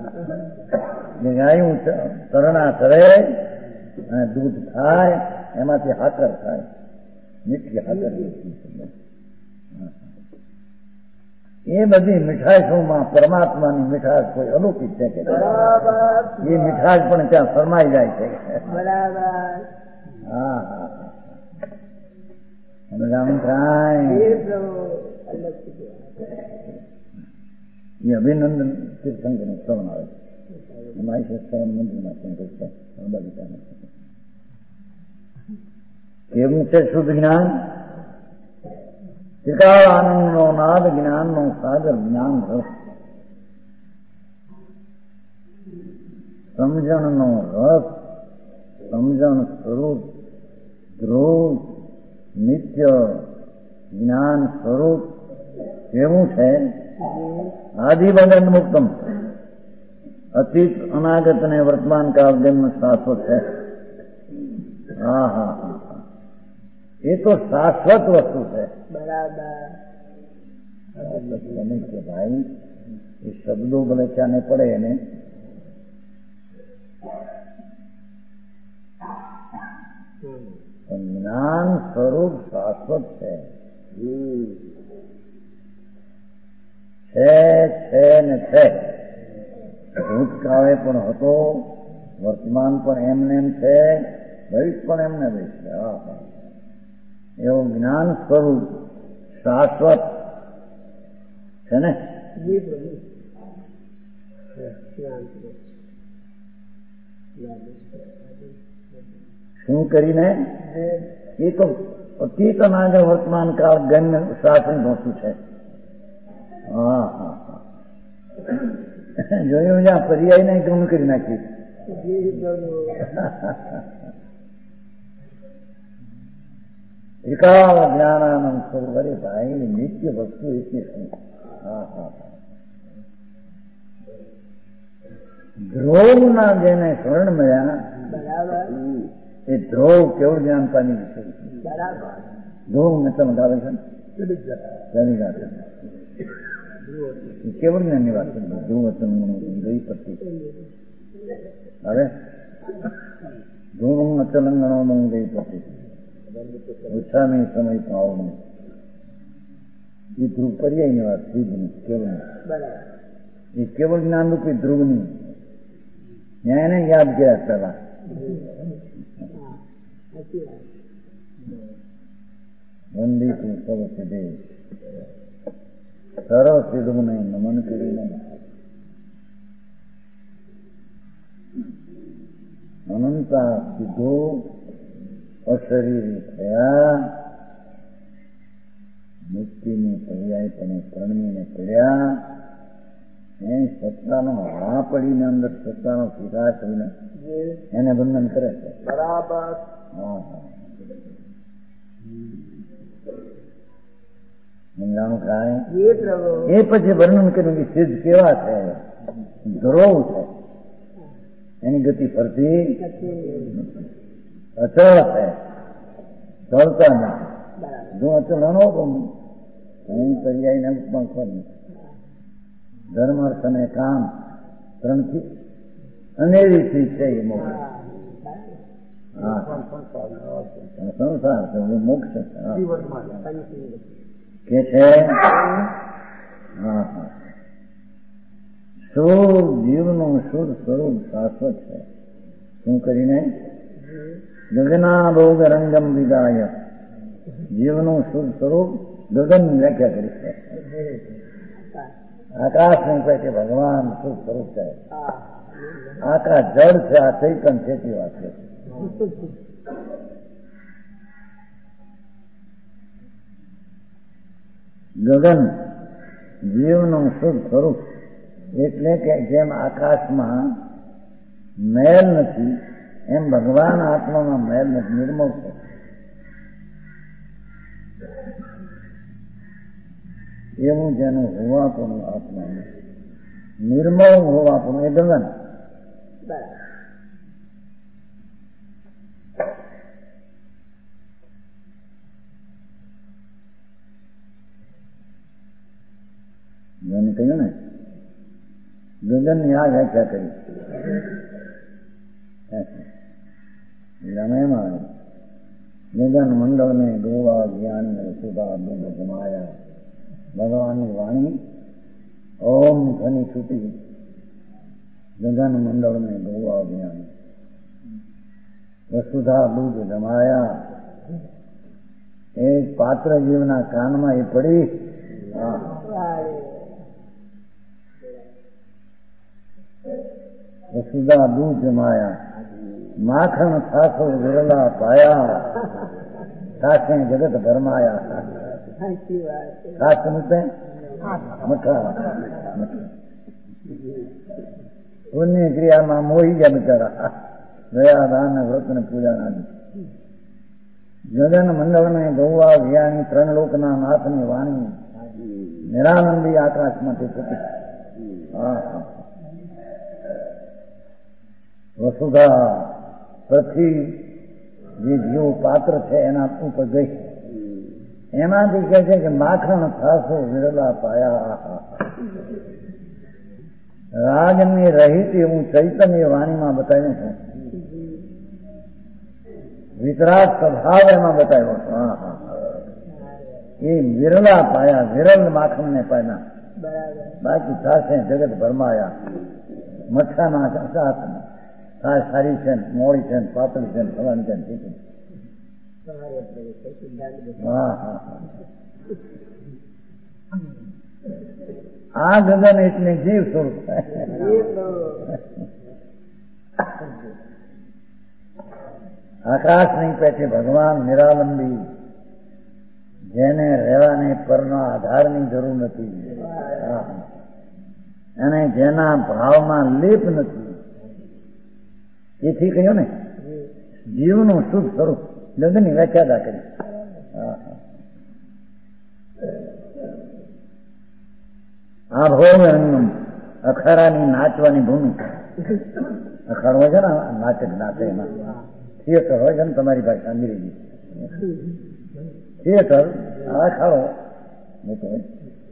ગાયું શરણા કરે અને દૂધ થાય એમાંથી હાકર થાય મીઠી હાકર. એ બધી મીઠાશોમાં પરમાત્માની મીઠાશ કોઈ અલૌકિક છે કે એ મીઠાશ પણ ત્યાં શરમાઈ જાય છે. હા હા અનુગામી થાય એ પ્રભુ અલગ એ અભિનંદન તીર્થંકર નું શ્રવણ આવે છે એમાં છે શ્રવણ મંદિરમાં શંકર કેવું છે શુદ્ધ જ્ઞાન ત્રિકાળ આનંદ નો નાદ જ્ઞાન નો સાગર જ્ઞાન રસ સમજણ નો રસ સમજણ સ્વરૂપ ધ્રુવ નિત્ય જ્ઞાન સ્વરૂપ કેવું છે આદિ બદન મુક્તમ અતીત અનાગત અને વર્તમાન કાળ જન્મ શાશ્વત છે હા હા હા એ તો શાશ્વત વસ્તુ છે બરાબર કે ભાઈ એ શબ્દો ભલે ચાને પડે એને જ્ઞાન સ્વરૂપ શાશ્વત છે છે છે ને છે ભૂતકાળે પણ હતો વર્તમાન પણ એમને એમ છે ભવિષ્ય પણ એમને ભવિષ્ય છે હા હા એવું જ્ઞાન સ્વરૂપ શાશ્વત છે ને શું કરીને એ તો અતીત અનાગત વર્તમાન કાળ ગમ્ય શાસન વસ્તુ છે હા હા હા જોયું જ્યાં પર્યાય નહીં ગમ કરી નાખી એકાળ જ્ઞાનાનંદ સ્વરૂપ અરે ભાઈ નિત્ય વસ્તુ એટલે શું હા હા હા ધ્રુવના જેને સ્વર્ણ મળ્યા એ ધ્રુવ કેવું જ્ઞાન પામી છે ધ્રુવ મતલબ આવે છે કેવળ જ્ઞાનની વાત છે ધ્રુવ ગઈ પડતી હવે ધ્રુવ અચલંગણો મંગ ગઈ પડતી ઓછાની સમય પાવનું એ ધ્રુવ પર્યાયની વાત સિદ્ધની કેવળ એ કેવળ જ્ઞાન રૂપી ધ્રુવની ત્યાં એને યાદ કર્યા પેલા વંદી તું સર્વ સિદ્ધે સર્વ સિદ્ધું નહીં નમન કરી નહીં અનંતા સિદ્ધો અશરીરી થયા મુક્તિની પર્યાય તમે પરણીને પડ્યા એ સત્તાનો હા પડીને અંદર સત્તાનો સ્વીકાર કરીને એને બંધન કરે છે બરાબર હા હા સમજાણું થાય એ પછી વર્ણન કર્યું કે સિદ્ધ કેવા છે ધ્રુવ છે એની ગતિ ફરતી અચળ છે ચલતા નથી જો અચળ અનો પણ પર્યાય ને પણ ફરી ધર્મ અર્થ અને કામ ત્રણથી અનેરીથી છે એ મોક્ષ હા સંસાર છે મોક્ષ કે છે હા હા શુદ્ધ જીવનું શુદ્ધ સ્વરૂપ શાશ્વત છે શું કરીને ગગના ભોગ રંગમ વિદાય જીવનું શુદ્ધ સ્વરૂપ ગગનની વ્યાખ્યા કરી છે આકાશ નહીં કહે કે ભગવાન શુદ્ધ સ્વરૂપ છે આકાશ જળ છે આ ચૈતન છે તે વાત છે ગગન જીવનું શુદ્ધ સ્વરૂપ એટલે કે જેમ આકાશમાં મેલ નથી એમ ભગવાન આત્મામાં મેલ નથી નિર્મળ છે એવું જેનું હોવાપણું આત્મા નિર્મળ હોવાપણું એ ગગન જેને કહ્યું ને ગગનની આ વ્યાખ્યા કરી એમાં ગગન મંડળ ને ગોવા જ્ઞાન ને સુધા દુઃખ જમાયા ભગવાનની વાણી ઓમ ધની છૂટી ગગન મંડળ ને ગોવા જ્ઞાન વસુધા દૂધ જમાયા એ પાત્ર જીવના કાનમાં એ પડી વસુધા દૂધ જમાયા માખણ થાસો વિરલા પાયા સાસે જગત ભરમાયા ખાસ મૂકે મઠા પુણ્ય ક્રિયામાં મોહી ગયા બિચારા દયા દાન વ્રત ને પૂજા આદિ જગન મંડળ ને ગૌવા જ્ઞાની ત્રણ લોકના નાથની વાણી નિરાનંદી આકાશમાંથી ફૂટી વસુધા પૃથ્વી જે જીવ પાત્ર છે એના ઉપર ગઈ એમાંથી કહે છે કે માખણ થાસો વિરલા પાયા રાગની રહિત એવું ચૈતન્ય વાણીમાં બતાવ્યું છે વિતરાગ સ્વભાવ એમાં બતાવ્યો છે હા હા એ વિરલા પાયા વિરલ માખણ ને પાયા બાકી થાશે જગત ભરમાયા મઠાના સાથ થાય સારી છે મોડી છે પાતળી છે ફલાણી છે ઠીક હા હા આ ગગન એટલે જીવ સ્વરૂપ આકાશ નહીં પેટે ભગવાન નિરાલંબી જેને રહેવાને પરના આધારની જરૂર નથી અને જેના ભાવમાં લેપ નથી એથી કહ્યું ને જીવનું શુદ્ધ સ્વરૂપ લગ્નની વ્યાખ્યા કરી આ ભોગ રંગમ અખાડાની નાચવાની ભૂમિ અખાડો હોય છે ને નાટક નાચે એમાં થિયેટર હોય છે ને તમારી પાસે અંગ્રેજી થિયેટર અખાડો મોટો હોય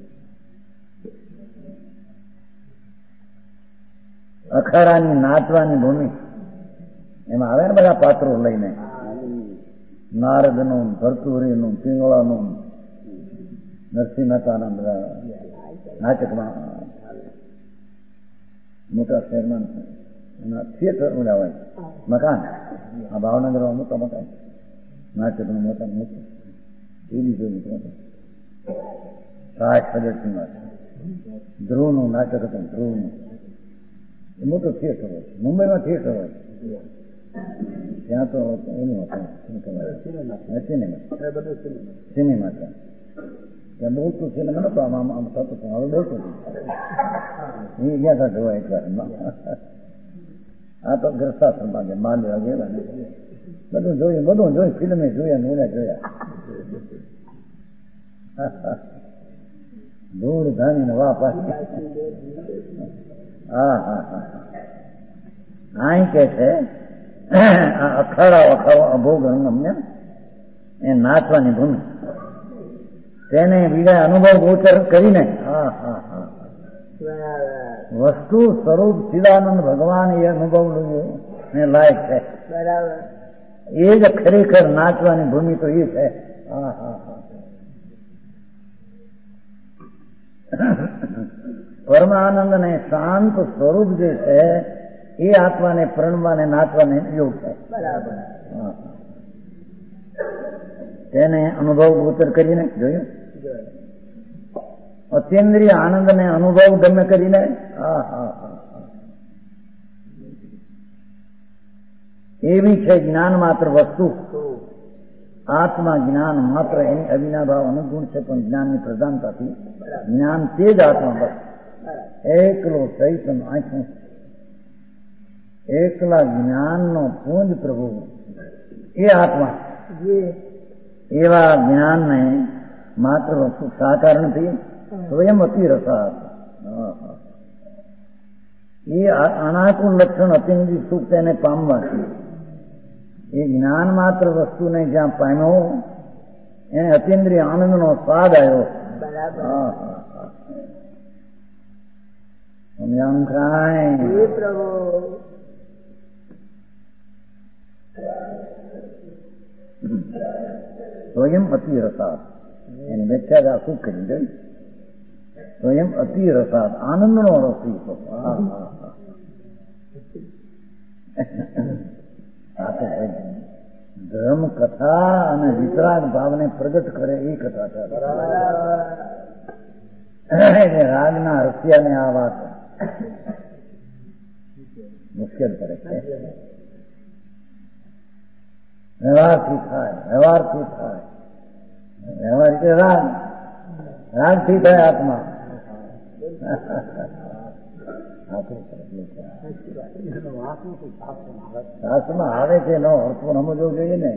અખાડાની નાચવાની ભૂમિ એમાં આવે ને બધા પાત્રો લઈને નારદનું ભરતુરીનું પિંગળાનું નરસિંહ મહેતાના બધા નાટકમાં મોટા શહેરમાં થિયેટર ઓલા હોય મકાન આ ભાવનગરમાં મોટા મકાન નાટકનું મોટા મોટું એવી જોયું સાઠ સદસ્યમાં ધ્રુવનું નાટક હતું ધ્રુવનું એ મોટું થિયેટર હોય મુંબઈમાં થિયેટર હોય ત્યાં તો એનું હતું સિનેમા સિનેમા ત્યાં બોલતું સિનેમા નતો આમ આમ થતું પણ હવે બોલતું એ ગયા હતા જોવા એક વાર આ તો ગ્રસ્તાશ્રમમાં ગયા માંડવા ગયેલા ને બધું જોયું બધું જોયું ફિલ્મે જોયા નોડા જોયા ધૂળ ધાની વાહ પાછી હા હા હા અહીં કે છે આ અખાડા અખાડો અભોગ રંગમ એ નાચવાની ભૂમિ તેને બીજા અનુભવ ગોચર કરીને હા હા હા વસ્તુ સ્વરૂપ ચિદાનંદ ભગવાન એ અનુભવ ને લાયક છે બરાબર એ જ ખરેખર નાચવાની ભૂમિ તો એ છે હા હા હા પરમાનંદ ને શાંત સ્વરૂપ જે છે એ આત્માને પ્રણવાને નાચવાને યોગ છે બરાબર તેને અનુભવ ગોચર કરીને જોયું અતિન્દ્રિય આનંદ ને અનુભવ ગમે કરીને હા હા હા એવી છે જ્ઞાન માત્ર વસ્તુ આત્મા જ્ઞાન માત્ર એની અવિનાભાવ અનુગુણ છે પણ જ્ઞાનની પ્રધાનતાથી જ્ઞાન તે જ આત્મા બસ એકલો ચૈતન આંખું એકલા જ્ઞાનનો પૂંજ પ્રભુ એ આત્મા એવા જ્ઞાનને માત્ર વસ્તુ સાકાર નથી સ્વયં અતિ રસાત એ અનાકુળ લક્ષણ અતિન્દ્રિય સુખ તેને પામવાથી એ જ્ઞાન માત્ર વસ્તુને જ્યાં પામ્યો એને અતિન્દ્રિય આનંદનો સ્વાદ આવ્યો સ્વયં અતિ રસાત એની વ્યાખ્યા સુખ કરી દઈ સ્વયં અતિ રસાત આનંદનો રસી ધર્મ કથા અને વિતરાગ ભાવને પ્રગટ કરે એ કથા છે. રાગના રસિયાને આ વાત મુશ્કેલ કરે છે. વ્યવહારથી થાય, વ્યવહારથી થાય, વ્યવહાર એટલે રાગ, રાગથી થાય આત્મા. શાસ્ત્રમાં આવે છે નો અર્થ સમજવો જોઈએ ને.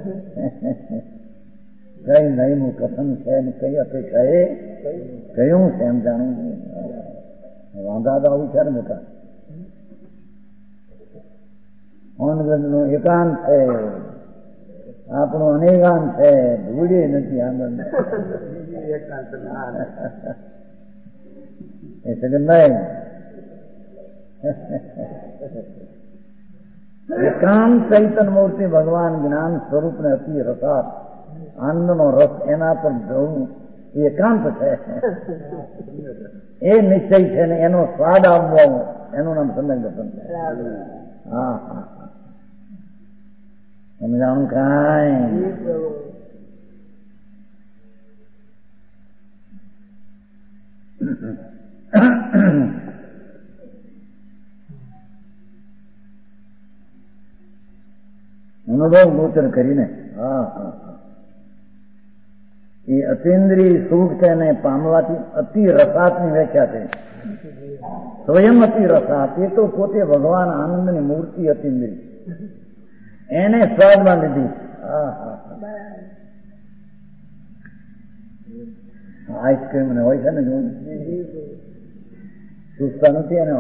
કઈ નહીં નું કથન છે ને કઈ અપેક્ષા એ કયું છે એમ જાણવું. વાંધા તો આવું છે ને મોટા. નું એકાંત છે, આપણું અનેકાંત છે, ભૂલી નથી આનંદ એ સગન નહીં. એકાંત ચૈતન મૂર્તિ ભગવાન જ્ઞાન સ્વરૂપ ને અતિ રસાત આનંદનો રસ એના પર જવું એકાંત છે. એ નિશ્ચય છે ને એનો સ્વાદ આવવો એનું નામ સમ્યક દર્શન છે. હા હા સમજાણું કાંઈ અનુભવ ગોચર કરીને. હા હા એ અતિન્દ્રિય સુખ છે ને પામવાથી અતિ રસાતની વ્યાખ્યા છે. સ્વયં અતિ રસાત એ તો પોતે ભગવાન આનંદની મૂર્તિ અતિન્દ્રિય એને સ્વાદમાં લીધી. હા હા આઈસ્ક્રીમ ને હોય છે ને જો સુસ્તા નથી એને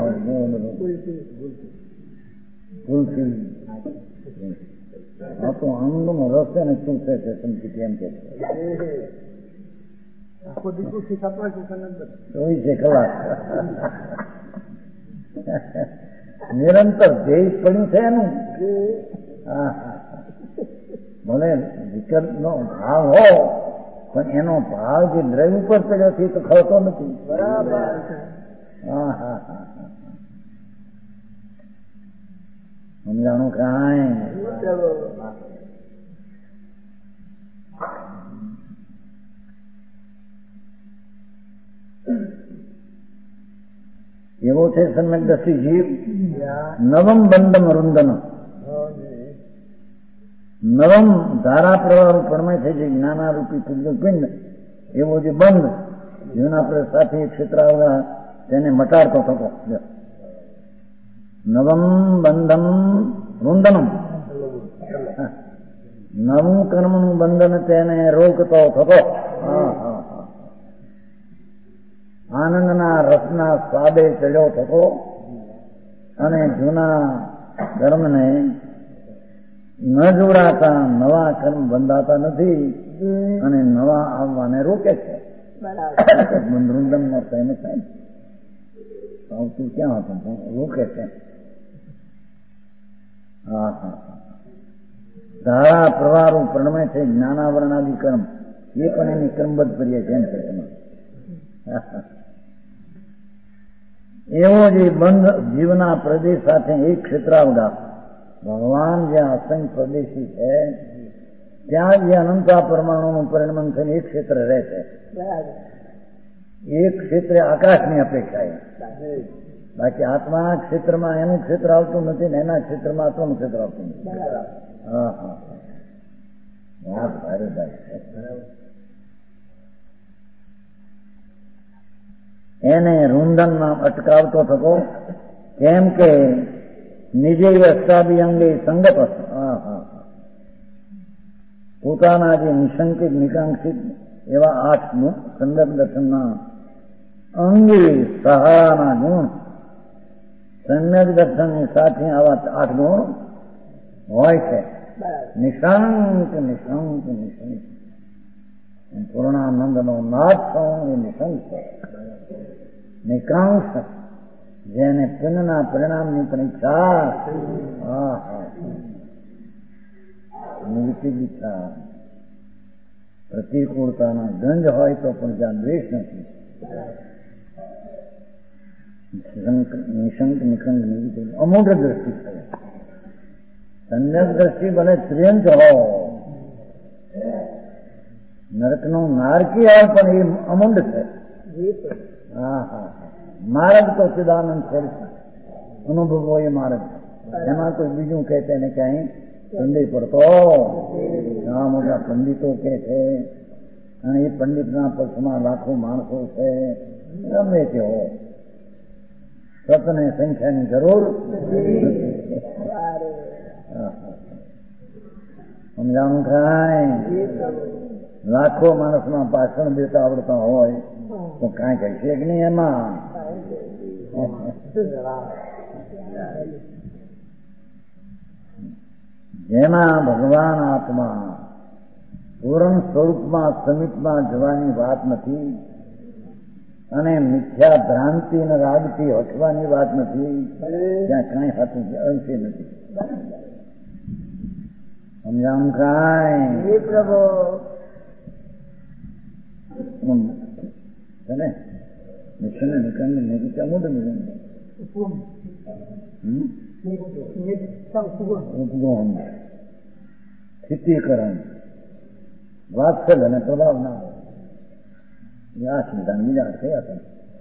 કુલ્ફી આ તો આનંદનો રસ છે ને ચૂસે છે સમજી કેમ કે ચોવીસે કલાક નિરંતર ધ્યેય પડ્યું છે એનું. હા હા ભલે વિકલ્પ નો ભાવ હો પણ એનો ભાવ જે દ્રવ્ય ઉપર પડ્યો છે તો ખરતો નથી. બરાબર. હા હા હા સમજાણું કાંઈ એવો છે સમ્યક દર્શી જીવ. નવમ બંધમ રૂંદન નવમ ધારા પ્રવાહ પરમય થઈ છે જ્ઞાનારૂપી પૂજ્ય પિંડ એવો જે બંધ જીવના આપણે સાથે ક્ષેત્ર તેને મટાડતો થતો. નવમ બંધમ રૂંદનમ નવું કર્મનું બંધન તેને રોકતો થતો. હા હા હા આનંદના રસના સ્વાદે ચડ્યો થતો અને જૂના કર્મને ન જોડાતા નવા કર્મ બંધાતા નથી અને નવા આવવાને રોકે છે. રૂંદન નો થાય થાય આવતું ક્યાં હતું રોકે છે. હા હા ધારા પ્રવારું પ્રણમે છે જ્ઞાનાવરણાદિ કર્મ એ પણ એની કર્મબદ્ધ કરીએ છે એમ છે. એવો જે બંધ જીવના પ્રદેશ સાથે એક ક્ષેત્રાવગા ભગવાન જ્યાં અસંખ્ય પ્રદેશી છે ત્યાં જે અનંતા પરમાણુનું પરિણમન થઈને એક ક્ષેત્ર રહે છે. એક ક્ષેત્રે આકાશની અપેક્ષા એ બાકી આત્માના ક્ષેત્રમાં એનું ક્ષેત્ર આવતું નથી ને એના ક્ષેત્રમાં આત્માનું ક્ષેત્ર આવતું નથી. હા હા વાત ભારે ભાઈ છે. એને રૂંધન નામ અટકાવતો થતો કેમ કે નિજે અષ્ટાભી અંગે સંગત. હા હા પોતાના જે નિશંકિત નિકાંક્ષિત એવા આઠ નું સંદર્ભ દર્શનના અંગે સહારાના ગુણ સમ્યક દર્શનની સાથે આવા આઠ ગુણ હોય છે. નિશંક નિશંક નિશંક પૂર્ણાનંદ નો નાથ થવું એ નિશંક છે. નિકાંક્ષ જેને પુણ્યના પરિણામની પરીક્ષા. હા હા નિવૃત્તિ દીક્ષા પ્રતિકૂળતાના ગંજ હોય તો પણ જ્યાં દ્વેષ નથી. નિશંક નિખંડ નિવૃત્તિ અમૂઢ દ્રષ્ટિ થાય સમ્યક દ્રષ્ટિ ભલે ત્રિયંત હો, નરકનો નારકી આવે પણ એ અમુંડ છે. હા હા માર્ગ તો ચિદાનંદ સ્વરૂપ અનુભવો એ માર્ગ, એમાં કોઈ બીજું કહે તેને ક્યાંય સંદેહ પડતો. ઘણા મોટા પંડિતો કે છે અને એ પંડિતના પક્ષમાં લાખો માણસો છે, ગમે તે હો, સતને સંખ્યાની જરૂર સમજાણું ખાય. લાખો માણસમાં ભાષણ દેતા આવડતા હોય તો કાંઈ કહી છે કે નહીં એમાં? જેમાં ભગવાન આત્મા પૂર્ણ સ્વરૂપમાં સમિતમાં જવાની વાત નથી અને મિથ્યા ભ્રાંતિ અને રાગથી હટવાની વાત નથી, ત્યાં કાંઈ હતું અંશે નથી. સમજાણું કાંઈ પ્રભુ ને મિશન નિકંદ નિકિતા મોટું ઉપગોહન સ્થિતિકરણ વાત્સલ અને પ્રભાવના આ ચિંતા બીજા થયા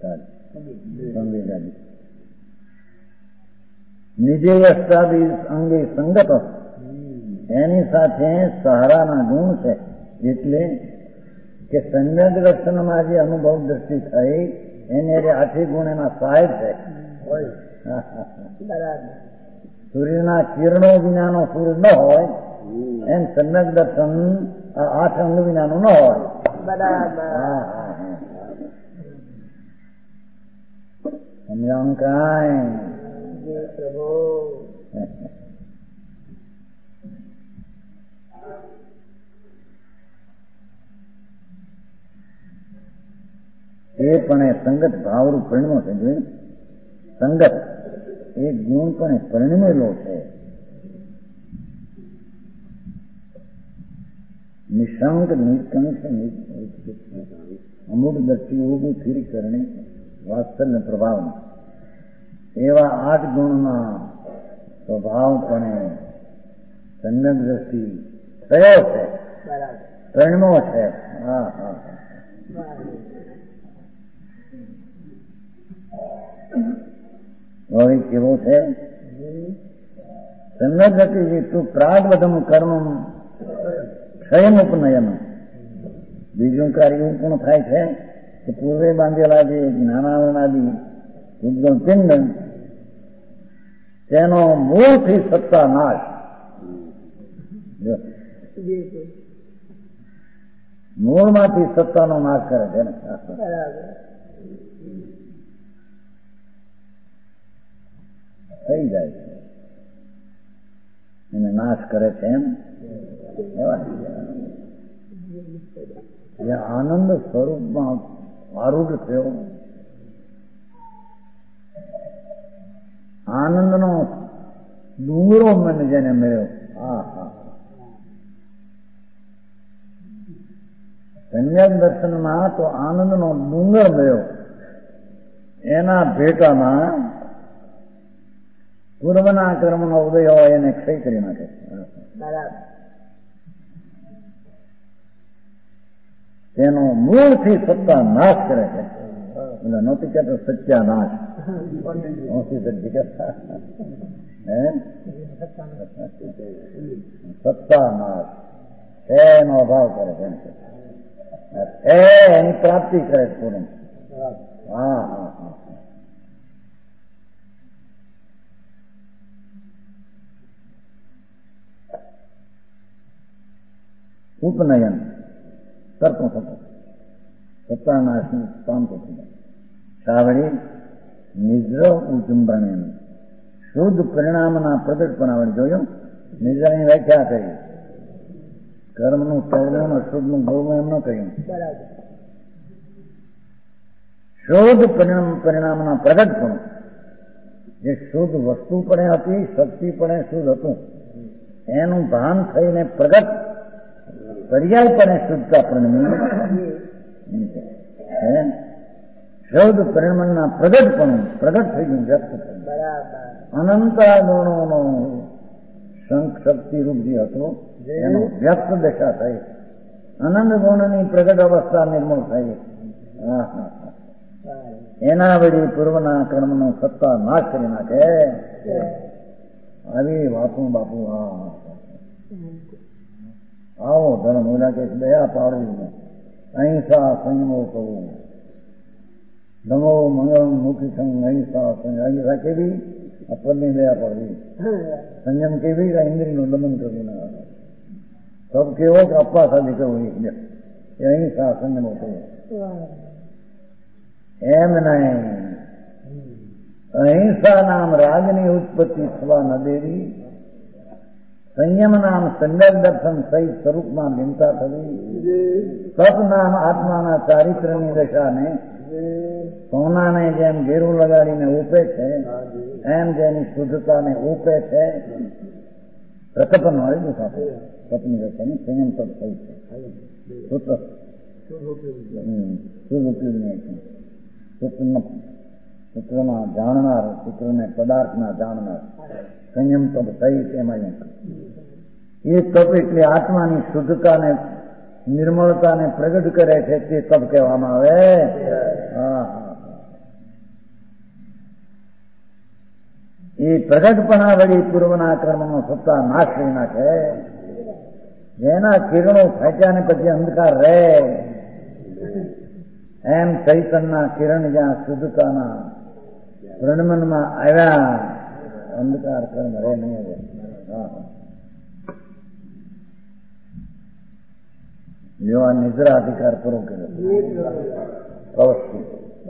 હતા. નિજે અષ્ટાદી અંગે સંગત એની સાથે સહારાના ગુણ છે, એટલે કે સમ્યક દર્શનમાં જે અનુભવ દ્રષ્ટિ થઈ એને આઠે ગુણ એના સહાયક છે. સૂર્યના કિરણો વિનાનો સૂર્ય ન હોય એમ સમ્યક દર્શન આઠ અંગ વિનાનું ન હોય. સમજાણું કાંઈ? એ પણ સંગત ભાવરૂપ પરિણમો છે. જોયું, સંગત એ ગુણ પણ પરિણમેલો છે. નિશંક નિકંક અમુક દ્રષ્ટિ ઉભું ફીરી કરણી વાત્સલ્ય પ્રભાવ એવા આઠ ગુણના સ્વભાવપણે સમ્યક દ્રષ્ટિ થયો છે, પરિણમો છે. હા હા હવે કેવો છે સમ્યક દ્રષ્ટિ? તું પ્રાગવધમ કર્મ ક્ષયમ ઉપનયન. બીજું કાર્ય એવું પણ થાય છે કે પૂર્વે બાંધેલા જે જ્ઞાનાદિ ઉદ્ગમ પિંડ તેનો મૂળથી સત્તા નાશ, મૂળમાંથી સત્તાનો નાશ કરે છે ને થઈ જાય છે, એને નાશ કરે છે. એમ જે આનંદ સ્વરૂપમાં આરૂઢ થયો, આનંદનો ડુંગરો મને જેને મળ્યો. હા હા સમ્યક દર્શનમાં તો આનંદનો ડુંગર મળ્યો, એના ભેટામાં પૂર્વના કર્મનો ઉદય હોય એને ક્ષય કરી નાખે. તેનો મૂળથી સત્તા નાશ કરે છે. એટલે નહોતી કહેતો સત્યાનાશ, સત્તાનાશ એનો અભાવ કરે છે, એની પ્રાપ્તિ કરે છે પૂર્ણ. હા હા હા ઉપનયન કરતો થતો સત્તાનાશનું પામતો થતો. સાવળી નિદ્ર ઉજુંબણ શુદ્ધ પરિણામના પ્રગટપણ આવડે. જોયું, નિદ્રાની વ્યાખ્યા કરી, કર્મનું સૌનું અશુદ્ધનું ગૌનું એમ ન કહ્યું. શુદ્ધ પરિણામ પરિણામના પ્રગટપણ, જે શુદ્ધ વસ્તુ પણ હતી, શક્તિ પણ શુદ્ધ હતું, એનું ભાન થઈને પ્રગટ પર્યાયપણે શુદ્ધતા પરિણમી. શુદ્ધ પરિણામના પ્રગટપણું પ્રગટ થઈ ગયું, વ્યક્ત થયું. અનંત ગુણોનો શંખ શક્તિ રૂપ જે હતો એનો વ્યક્ત દશા થઈ, આનંદ ગુણની પ્રગટ અવસ્થા નિર્મૂળ થઈ. હા હા એના વળી પૂર્વના કર્મનો સત્તા નાશ કરી નાખે. આવી વાતું બાપુ. હા આવો ધર્મ ઓલા કે દયા પાડવી, અહિંસા સંયમો કરવું, નમો મંગળ મુખી સંગ અહિંસા અહિંસા કેવી આપણને દયા પાડવી, સંયમ કેવી ઇન્દ્રિયનું દમન કરવું ના સબ કેવો કે અપ્પા સાથે કરવું એ અહિંસા સંયમો કરવું. એમ નહીં, અહિંસા નામ રાજની ઉત્પત્તિ થવા ન દેવી, સંયમ નામ સમ્યક દર્શન સહિત સ્વરૂપમાં ભિન્નતા થવી, સત નામ આત્માના ચારિત્રની દશાને સોનાને જેમ ઘેરું લગાડીને ઉપે છે એમ જેની શુદ્ધતાને ઉપે છે, પ્રકપન વાળી દુઃખ આપે સતની દશાની સંયમ તપ થઈ છે. સૂત્ર શુભ ઉપયોગની સૂત્રના જાણનાર, સૂત્રને પદાર્થના જાણનાર સંયમ તપ થઈ તેમાં એ તપ એટલે આત્માની શુદ્ધતાને નિર્મળતાને પ્રગટ કરે છે તે તપ કહેવામાં આવે. હા એ પ્રગટપણા વળી પૂર્વના કર્મનો સત્તા નાશ કરી નાખે. જેના કિરણો ફાટ્યા ને પછી અંધકાર રહે એમ ચૈતનના કિરણ જ્યાં શુદ્ધતાના પ્રણમનમાં આવ્યા અંધકાર કર્મ રહે નહીં. હા જેવા નિદ્રા અધિકાર પૂરો કર્યો અવસ્થિત.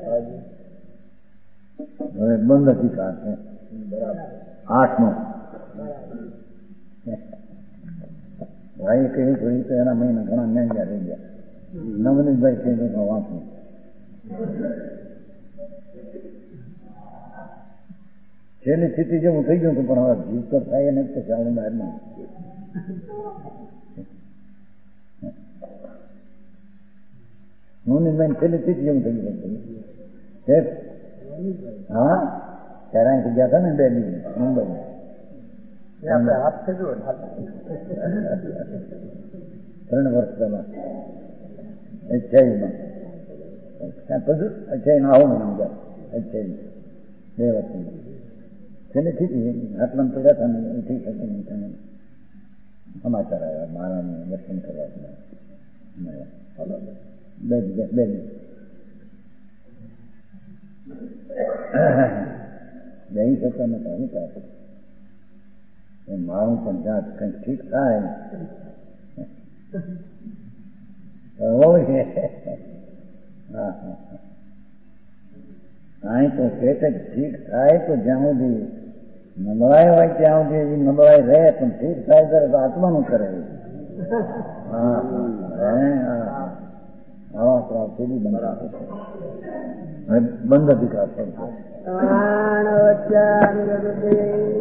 હવે બંધ અધિકાર છે આઠમો. ભાઈ કહ્યું જોયું તો એના મહિના ઘણા મહેંગા રહી ગયા. નવનીતભાઈ કહ્યું તો વાંચવું. છેલ્લી સ્થિતિ જેવું થઈ ગયું હતું પણ હવે જીવ તો થાય ને તો ચાલે બહાર નહીં. નવનીતભાઈ છેલ્લી સ્થિતિ જેવું થઈ ગયું. હા ત્યારે અહીં ગયા હતા ને બે દિવસ મુંબઈ. ત્રણ વર્ષ પહેલા અઠ્યાવીસમાં બધું અઠ્યાવીસમાં આવું મને અઠ્યાવીસ બે વર્ષ છેલ્લી સ્થિતિ આટલામાં પડ્યા હતા ને ઉઠી શકે નહીં. તમે સમાચાર આવ્યા મારાને દર્શન કરવા બે દિવસ બે દિવસ જઈ શકતા નતા. હું પાસે મારું પણ જાત કંઈક ઠીક થાય હોય. હા હા અહીં તો પેટ જ ઠીક થાય તો જ્યાં સુધી નબળાઈ હોય ત્યાં સુધી નબળાઈ રહે પણ ઠીક થાય ત્યારે આત્માનું કરે. હા આવા પ્રાપ્ત સુધી બંધ બંધ અધિકાર થાય છે.